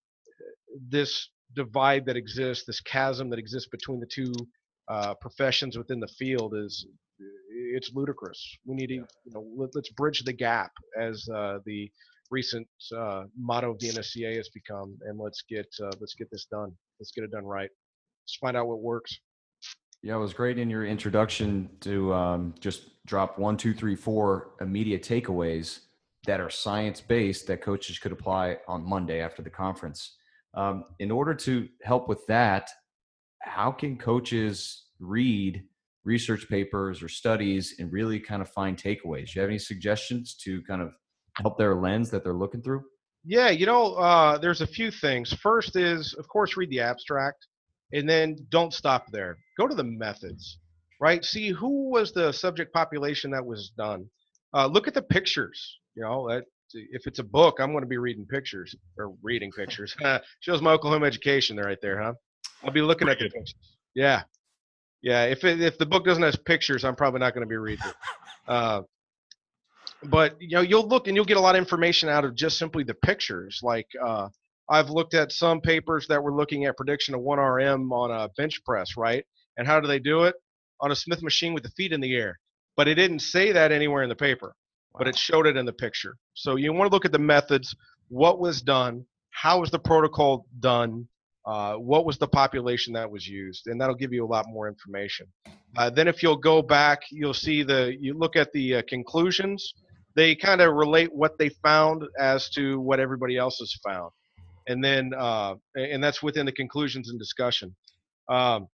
this divide that exists, this chasm that exists between the two uh, professions within the field is, it's ludicrous. We need to, you know, let, let's bridge the gap, as uh, the recent uh, motto of the N S C A has become, and let's get uh, let's get this done. Let's get it done right. Let's find out what works. Yeah, it was great in your introduction to um, just drop one, two, three, four immediate takeaways that are science-based that coaches could apply on Monday after the conference. Um, in order to help with that, how can coaches read research papers or studies and really kind of find takeaways? Do you have any suggestions to kind of help their lens that they're looking through? Yeah, you know, uh, there's a few things. First is, of course, read the abstract, and then don't stop there. Go to the methods, right? See who was the subject population that was done. Uh, look at the pictures. You know, that, if it's a book, I'm going to be reading pictures or reading pictures. Shows my Oklahoma education there, right there, huh? I'll be looking at the pictures. Yeah. Yeah, if it, if the book doesn't have pictures, I'm probably not going to be reading it. Uh, but you know, you'll look and you'll get a lot of information out of just simply the pictures. Like uh, I've looked at some papers that were looking at prediction of one R M on a bench press, right? And how do they do it? On a Smith machine with the feet in the air. But it didn't say that anywhere in the paper, wow. But it showed it in the picture. So you want to look at the methods, what was done, how was the protocol done, Uh, what was the population that was used, and that'll give you a lot more information. Uh, then if you'll go back, you'll see the, you look at the uh, conclusions, they kind of relate what they found as to what everybody else has found. And then, uh, and that's within the conclusions and discussion. Um,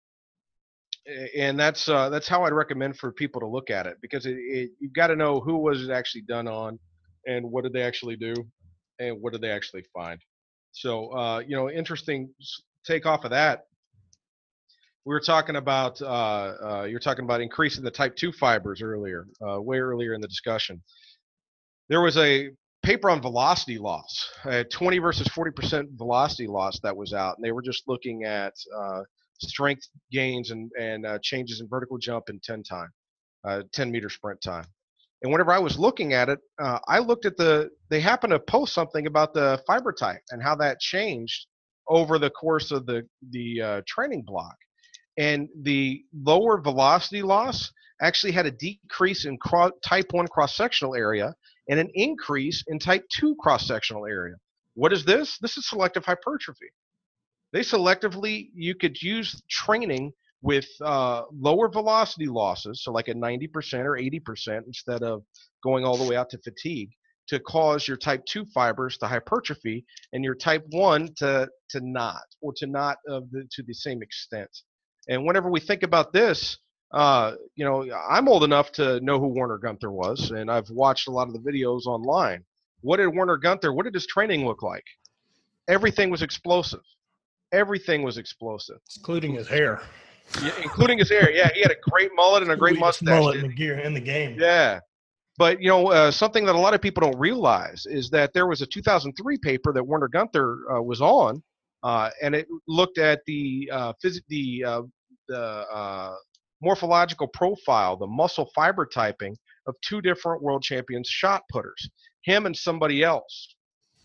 and that's, uh, that's how I'd recommend for people to look at it, because it, it, you've got to know who was it actually done on, and what did they actually do, and what did they actually find. So, uh, you know, interesting take off of that. We were talking about, uh, uh, you're talking about increasing the type two fibers earlier, uh, way earlier in the discussion. There was a paper on velocity loss, uh, twenty versus forty percent velocity loss that was out. And they were just looking at uh, strength gains and, and uh, changes in vertical jump in ten time, uh, ten meter sprint time. And whenever I was looking at it, uh, I looked at the, they happened to post something about the fiber type and how that changed over the course of the, the uh, training block. And the lower velocity loss actually had a decrease in cro- type one cross-sectional area and an increase in type two cross-sectional area. What is this? This is selective hypertrophy. They selectively, you could use training with uh, lower velocity losses, so like a ninety percent or eighty percent instead of going all the way out to fatigue, to cause your type two fibers to hypertrophy and your type one to, to not, or to not of the, to the same extent. And whenever we think about this, uh, you know, I'm old enough to know who Werner Gunther was, and I've watched a lot of the videos online. What did Werner Gunther, what did his training look like? Everything was explosive. Everything was explosive. Including his hair. Yeah, including his hair. Yeah, he had a great mullet and a great mustache. Mullet in the, gear, in the game. Yeah. But, you know, uh, something that a lot of people don't realize is that there was a two thousand three paper that Werner Gunther uh, was on, uh, and it looked at the uh, phys- the, uh, the uh, morphological profile, the muscle fiber typing of two different world champions shot putters, him and somebody else.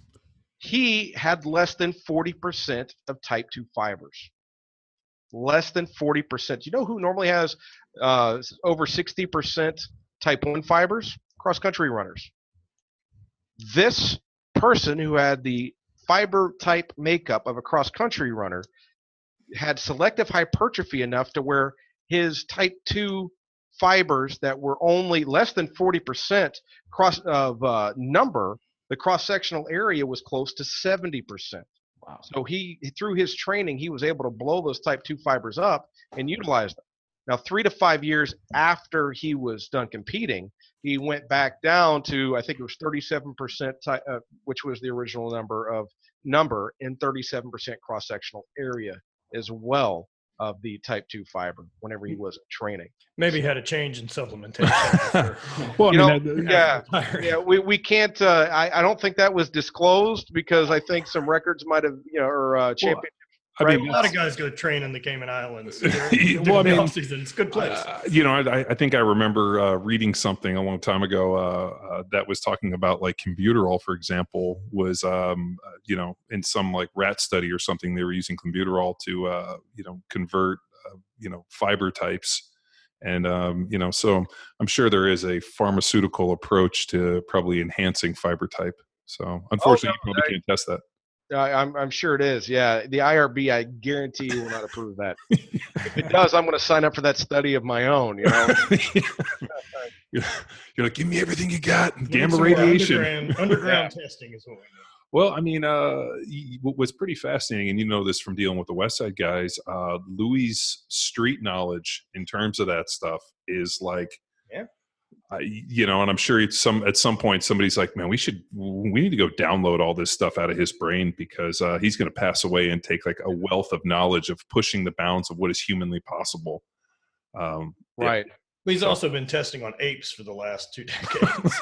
He had less than forty percent of type two fibers. Less than forty percent. You know who normally has uh, over sixty percent type one fibers? Cross-country runners. This person who had the fiber type makeup of a cross country runner had selective hypertrophy enough to where his type two fibers that were only less than forty percent cross of uh, number, the cross-sectional area was close to seventy percent. Wow. So he, through his training, he was able to blow those type two fibers up and utilize them. Now, three to five years after he was done competing, he went back down to, I think it was thirty-seven percent, ty- uh, which was the original number of number, and thirty-seven percent cross-sectional area as well of the type two fiber whenever he wasn't training. Maybe he had a change in supplementation. Well, I You mean, know, that- yeah, yeah, we, we can't, uh, I, I don't think that was disclosed because I think some records might have, you know, or uh, champion. I Right. mean, A lot of guys go train in the Cayman Islands. Well, well, I mean, off-season. It's a good place. Uh, you know, I, I think I remember uh, reading something a long time ago uh, uh, that was talking about like clenbuterol, for example, was um, uh, you know, in some like rat study or something, they were using clenbuterol to uh, you know, convert uh, you know, fiber types, and um, you know, so I'm sure there is a pharmaceutical approach to probably enhancing fiber type. So unfortunately, no, you probably I- can't test that. I, I'm, I'm sure it is. Yeah, the I R B, I guarantee you will not approve that. If it does, I'm going to sign up for that study of my own. You know, you're, you're like, give me everything you got. Need Gamma some more radiation. Underground, underground testing is what we need. Well, I mean, uh, y- what was pretty fascinating, and you know this from dealing with the West Side guys, uh, Louis' street knowledge in terms of that stuff is like, Yeah. uh, you know, and I'm sure it's some at some point somebody's like, man, we should, we need to go download all this stuff out of his brain because uh, he's going to pass away and take like a wealth of knowledge of pushing the bounds of what is humanly possible. Um, yeah. right? But he's So- also been testing on apes for the last two decades.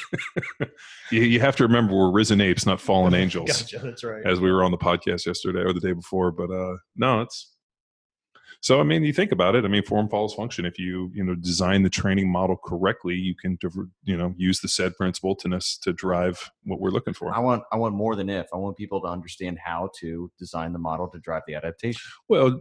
you, you have to remember we're risen apes, not fallen angels. Gotcha, that's right. As we were on the podcast yesterday or the day before. But uh, no, it's so. I mean, you think about it. I mean, form follows function. If you you know design the training model correctly, you can diver- you know use the said principle to us to drive what we're looking for. I want I want more than if. I want people to understand how to design the model to drive the adaptation. Well,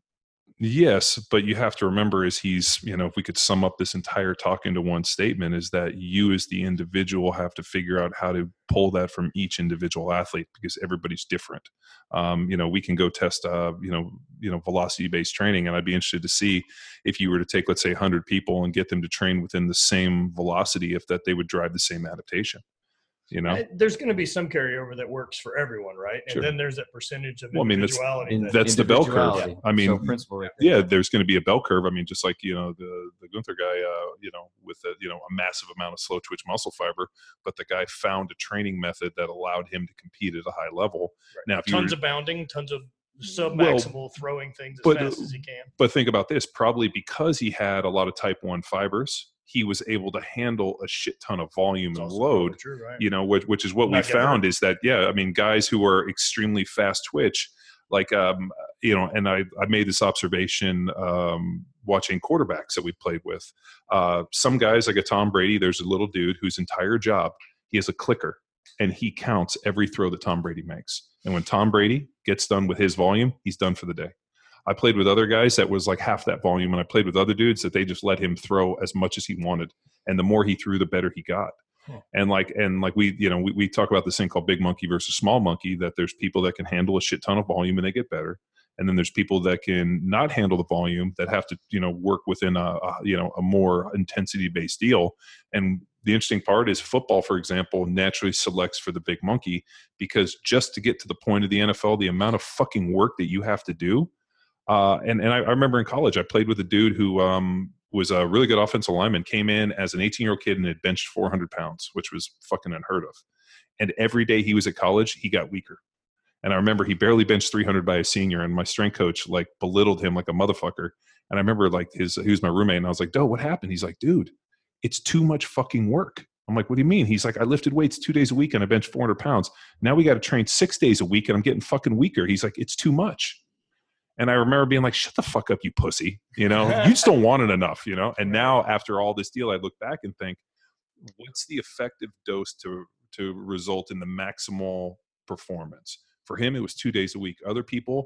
yes, but you have to remember is he's, you know, if we could sum up this entire talk into one statement, is that you as the individual have to figure out how to pull that from each individual athlete because everybody's different. Um, you know, we can go test, uh, you know, you know, velocity-based training, and I'd be interested to see if you were to take, let's say, one hundred people and get them to train within the same velocity, if that they would drive the same adaptation. You know, Uh, There's going to be some carryover that works for everyone, right? And Sure. then there's that percentage of Well, I mean, that's- individuality. In- that- that's the bell curve. individuality. I mean, so principle right there. yeah, there's going to be a bell curve. I mean, just like, you know, the, the Gunther guy, uh, you know, with a, you know, a massive amount of slow twitch muscle fiber, but the guy found a training method that allowed him to compete at a high level. Right. Now, if you tons were, of bounding, tons of sub-maximal throwing things as but- fast as he can. but think about this, probably because he had a lot of type one fibers, he was able to handle a shit ton of volume It's and also load. true, right? You know, which, which is what we Not getting found is that, yeah, I mean, guys who are extremely fast twitch, like, um, you know, and I, I made this observation um, watching quarterbacks that we played with. Uh, some guys, like a Tom Brady, there's a little dude whose entire job, he has a clicker, and he counts every throw that Tom Brady makes. And when Tom Brady gets done with his volume, he's done for the day. I played with other guys that was like half that volume, and I played with other dudes that they just let him throw as much as he wanted. And the more he threw, the better he got. Huh. And like, and like we, you know, we, we talk about this thing called big monkey versus small monkey, that there's people that can handle a shit ton of volume and they get better. And then there's people that can not handle the volume, that have to, you know, work within a, a you know, a more intensity based deal. And the interesting part is football, for example, naturally selects for the big monkey, because just to get to the point of the N F L, the amount of fucking work that you have to do. Uh, and and I, I remember in college, I played with a dude who um, was a really good offensive lineman, came in as an eighteen-year-old kid and had benched four hundred pounds, which was fucking unheard of. And every day he was at college, he got weaker. And I remember he barely benched three hundred by a senior, and my strength coach like belittled him like a motherfucker. And I remember like his, he was my roommate, and I was like, "Doe, what happened?" He's like, "Dude, it's too much fucking work." I'm like, "What do you mean?" He's like, "I lifted weights two days a week and I benched four hundred pounds. Now we got to train six days a week and I'm getting fucking weaker." He's like, "It's too much." And I remember being like, "Shut the fuck up, you pussy." You know, you just don't want it enough, you know? And now after all this deal, I look back and think, what's the effective dose to, to result in the maximal performance? For him, it was two days a week. Other people,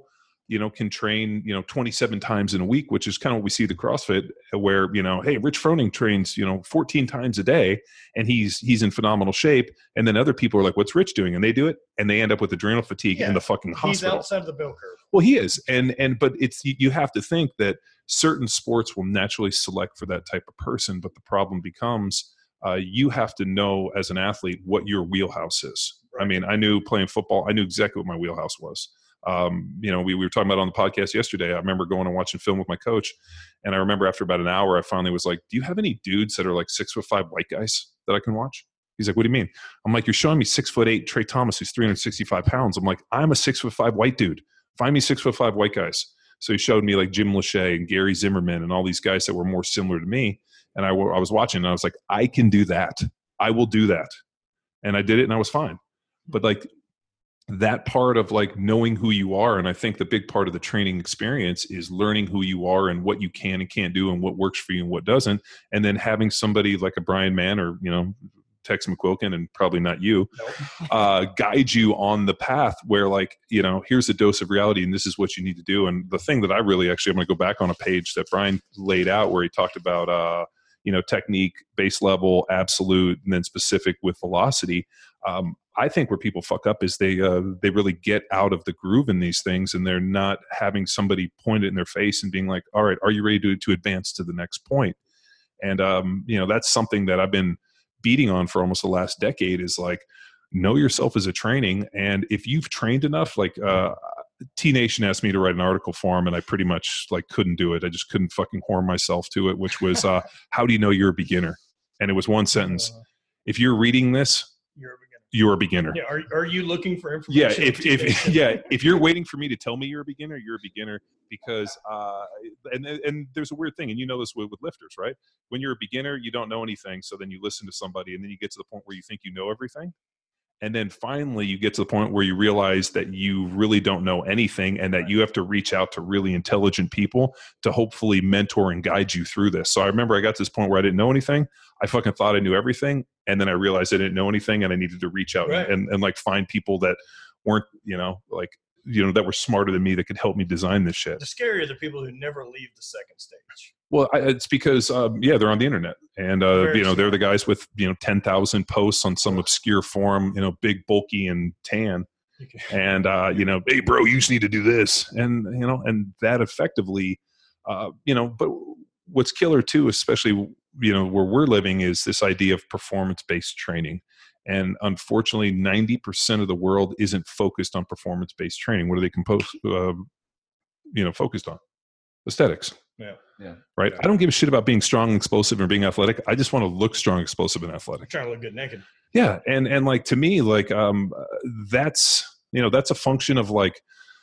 you know, can train, you know, twenty-seven times in a week, which is kind of what we see the CrossFit where, you know, hey, Rich Froning trains, you know, fourteen times a day and he's, he's in phenomenal shape. And then other people are like, what's Rich doing? And they do it and they end up with adrenal fatigue Yeah, in the fucking hospital. He's outside of the bell curve. Well, he is. And, and, but it's, you have to think that certain sports will naturally select for that type of person. But the problem becomes, uh, you have to know as an athlete what your wheelhouse is. Right. I mean, I knew playing football, I knew exactly what my wheelhouse was. Um, you know, we, we were talking about it on the podcast yesterday. I remember going and watching film with my coach. And I remember after about an hour, I finally was like, do you have any dudes that are like six foot five white guys that I can watch? He's like, what do you mean? I'm like, you're showing me six foot eight Trey Thomas, who's three hundred sixty-five pounds. I'm like, I'm a six foot five white dude. Find me six foot five white guys. So he showed me like Jim Lachey and Gary Zimmerman and all these guys that were more similar to me. And I, I was watching and I was like, I can do that. I will do that. And I did it and I was fine. But like, that part of like knowing who you are. And I think the big part of the training experience is learning who you are and what you can and can't do and what works for you and what doesn't. And then having somebody like a Brian Mann or, you know, Tex McQuilkin, and probably not you, nope. uh, guide you on the path where like, you know, here's a dose of reality and this is what you need to do. And the thing that I really actually, I'm going to go back on a page that Brian laid out where he talked about, uh, you know, technique, base level, absolute, and then specific with velocity. Um, I think where people fuck up is they uh, they really get out of the groove in these things, and they're not having somebody point it in their face and being like, "All right, are you ready to to advance to the next point?" And um, you know, that's something that I've been beating on for almost the last decade. Is like, know yourself as a training, and if you've trained enough, like uh, T Nation asked me to write an article for him, and I pretty much like couldn't do it. I just couldn't fucking whore myself to it, which was, uh, "How do you know you're a beginner?" And it was one sentence: "If you're reading this, you're a beginner." You're a beginner. Yeah, are, are you looking for information? Yeah, if, if yeah, if you're waiting for me to tell me you're a beginner, you're a beginner because uh, and and there's a weird thing, and you know this with, with lifters, right? When you're a beginner, you don't know anything, so then you listen to somebody, and then you get to the point where you think you know everything, and then finally you get to the point where you realize that you really don't know anything, and that you have to reach out to really intelligent people to hopefully mentor and guide you through this. So I remember I got to this point where I didn't know anything. I fucking thought I knew everything. And then I realized I didn't know anything and I needed to reach out right. and, and like find people that weren't, you know, like, you know, that were smarter than me that could help me design this shit. The scary are the people who never leave the second stage. Well, I, it's because, um, yeah, they're on the internet and, uh, you know, smart. They're the guys with, you know, ten thousand posts on some obscure forum, you know, big, bulky and tan. And, uh, you know, hey, bro, you just need to do this. And, you know, and that effectively, uh, you know, but what's killer too, especially, you know, where we're living is this idea of performance-based training. And unfortunately, ninety percent of the world isn't focused on performance-based training. What are they composed, uh, you know, focused on? Aesthetics. Yeah. Yeah. Right. Yeah. I don't give a shit about being strong, explosive, or being athletic. I just want to look strong, explosive, and athletic. I'm trying to look good naked. Yeah. And, and like, to me, like, um, that's, you know, that's a function of like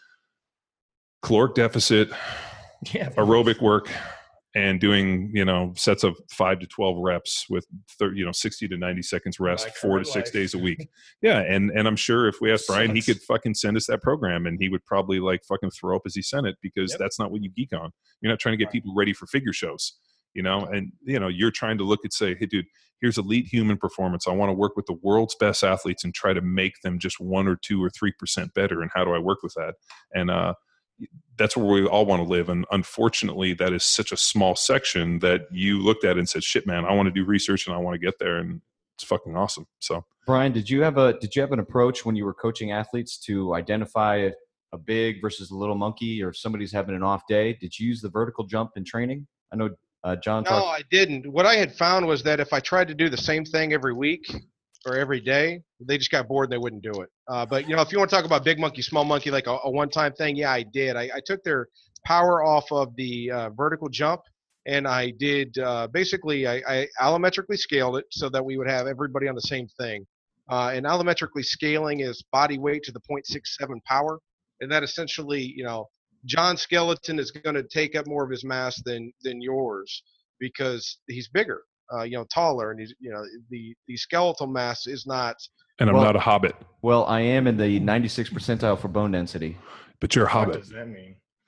caloric deficit, yeah, aerobic work, and doing, you know, sets of five to twelve reps with thirty, you know, sixty to ninety seconds rest, like four to six life. days a week. Yeah. And, and I'm sure if we asked Brian, he could fucking send us that program and he would probably like fucking throw up as he sent it because yep. that's not what you geek on. You're not trying to get right. people ready for figure shows, you know, and, you know, you're trying to look and say, hey, dude, here's elite human performance. I want to work with the world's best athletes and try to make them just one or two or three percent better. And how do I work with that? And, uh, that's where we all want to live. And unfortunately, that is such a small section that you looked at and said, shit, man, I want to do research and I want to get there. And it's fucking awesome. So Brian, did you have a, did you have an approach when you were coaching athletes to identify a, a big versus a little monkey, or if somebody's having an off day? Did you use the vertical jump in training? I know uh, John. No, talked- I didn't. What I had found was that if I tried to do the same thing every week or every day, they just got bored and they wouldn't do it. Uh, but, you know, if you want to talk about big monkey, small monkey, like a, a one-time thing, yeah, I did. I, I took their power off of the uh, vertical jump, and I did uh, basically I, I allometrically scaled it so that we would have everybody on the same thing. Uh, and allometrically scaling is body weight to the zero point six seven power. And that essentially, you know, John's skeleton is going to take up more of his mass than than yours because he's bigger. Uh, you know, taller, and he's, you know, the, the skeletal mass is not. And I'm well, not a hobbit. Well, I am in the ninety-sixth percentile for bone density. But you're a What hobbit. does that mean?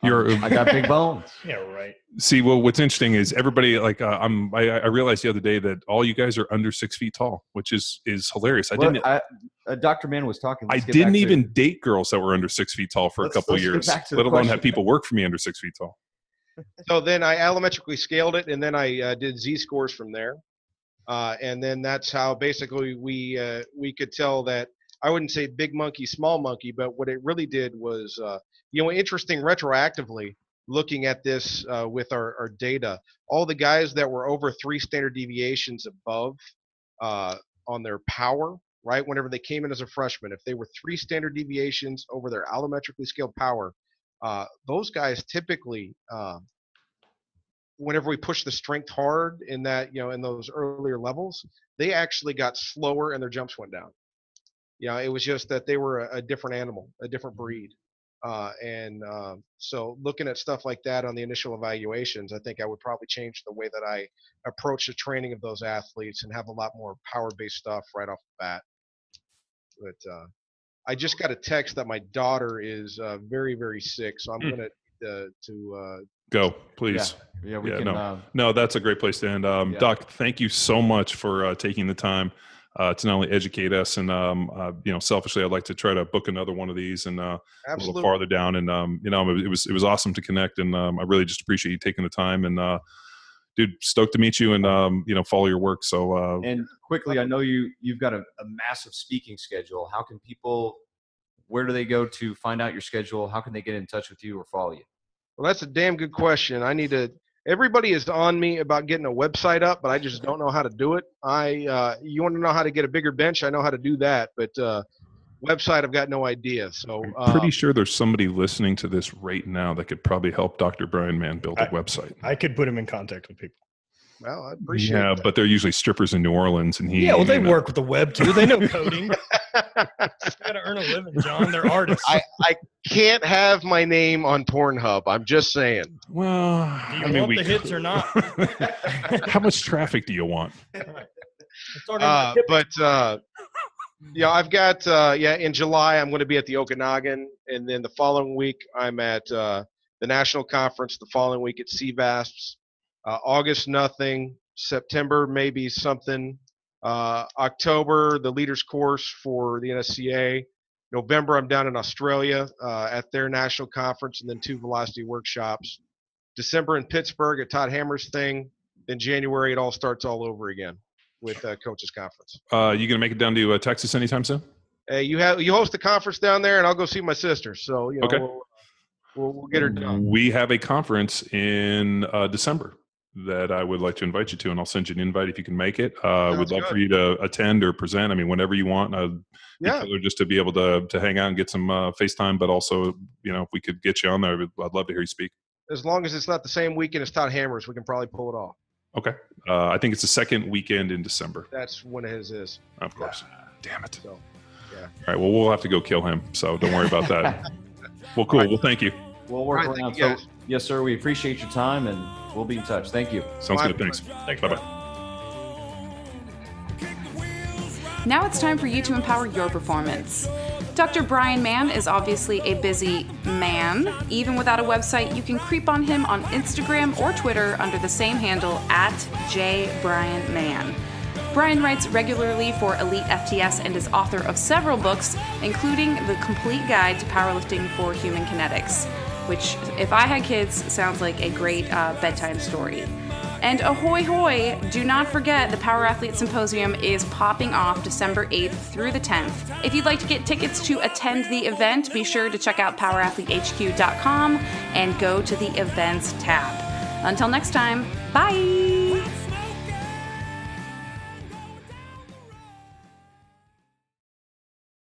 You're, I got big bones. Yeah, right. See, well, what's interesting is everybody like uh, I'm. I, I realized the other day that all you guys are under six feet tall, which is is hilarious. I Well, didn't. I, uh, Doctor Mann was talking. I Let's get didn't back to- even date girls that were under six feet tall for Let's- a couple of let's get years, back to the let alone question. have people work for me under six feet tall. So then I allometrically scaled it, and then I uh, did Z-scores from there. Uh, and then that's how basically we uh, we could tell that, I wouldn't say big monkey, small monkey, but what it really did was, uh, you know, interesting retroactively looking at this uh, with our, our data, all the guys that were over three standard deviations above uh, on their power, right, whenever they came in as a freshman, if they were three standard deviations over their allometrically scaled power, uh, those guys typically, uh, whenever we push the strength hard in that, you know, in those earlier levels, they actually got slower and their jumps went down. You know, it was just that they were a, a different animal, a different breed. Uh, and um, so looking at stuff like that on the initial evaluations, I think I would probably change the way that I approach the training of those athletes and have a lot more power-based stuff right off the bat. But uh, I just got a text that my daughter is uh, very, very sick, so I'm Mm. going to to uh, Go, please. Yeah, yeah, we Yeah, can. no. Uh, No, that's a great place to end. Um, Yeah. Doc, thank you so much for uh, taking the time uh, to not only educate us and, um, uh, you know, selfishly, I'd like to try to book another one of these and uh, a absolutely. little farther down. And, um, you know, it was, it was awesome to connect. And um, I really just appreciate you taking the time and, uh, dude, stoked to meet you and, um, you know, follow your work. So, uh, and quickly, I know you you've got a, a massive speaking schedule. How can people? Where do they go to find out your schedule? How can they get in touch with you or follow you? Well, that's a damn good question. I need to. Everybody is on me about getting a website up, but I just don't know how to do it. I, uh, you want to know how to get a bigger bench? I know how to do that, but uh, website, I've got no idea. So, I'm pretty uh, sure there's somebody listening to this right now that could probably help Doctor Brian Mann build a I- weyesite. I could put him in contact with people. well, I appreciate Yeah, that. but they're usually strippers in New Orleans, and he. Yeah, well, they you know, work with the web too. They know coding. Got to earn a living, John. They're artists. I, I can't have my name on Pornhub. I'm just saying. Well, Do you I mean, want we the hits or not? How much traffic do you want? Right. It's already on my Uh, tip. but uh, yeah, I've got uh, yeah. In July, I'm going to be at the Okanagan, and then the following week, I'm at uh, the national conference. The following week at C V A S Ps. Uh, August, nothing. September, maybe something. Uh, October, the leaders course for the N S C A. November, I'm down in Australia uh, at their national conference, and then two velocity workshops. December in Pittsburgh at Todd Hammer's thing. Then January, it all starts all over again with uh, coaches conference. Uh, you gonna make it down to uh, Texas anytime soon? Hey, you have you host a conference down there, and I'll go see my sister. So you know, Okay. we'll, we'll, we'll get her done. We have a conference in uh, December that I would like to invite you to, and I'll send you an invite if you can make it. Uh, Sounds would love good. for you to attend or present. I mean, whenever you want. Uh, Yeah, just to be able to to hang out and get some uh, FaceTime, but also, you know, if we could get you on there, I'd I'd love to hear you speak. as long as it's not the same weekend as Todd Hammer's, we can probably pull it off. Okay. Uh, I think it's the second weekend in December. That's when his is. Of course. Damn it. So, yeah. All right. Well, we'll have to go kill him. So don't worry about that. Well, cool. Well, thank you. We'll work All right, around. thank you, So, guys. yes, sir. We appreciate your time, and we'll be in touch. Thank you. Sounds Bye. good. Thanks. Thanks, Bye man. bye. Now it's time for you to empower your performance. Doctor Brian Mann is obviously a busy man. Even without a website, you can creep on him on Instagram or Twitter under the same handle at jbrianmann. Brian writes regularly for Elite F T S and is author of several books, including The Complete Guide to Powerlifting for Human Kinetics, which, if I had kids, sounds like a great uh, bedtime story. And ahoy hoy, do not forget the Power Athlete Symposium is popping off December eighth through the tenth. If you'd like to get tickets to attend the event, be sure to check out power athlete h q dot com and go to the events tab. Until next time, bye!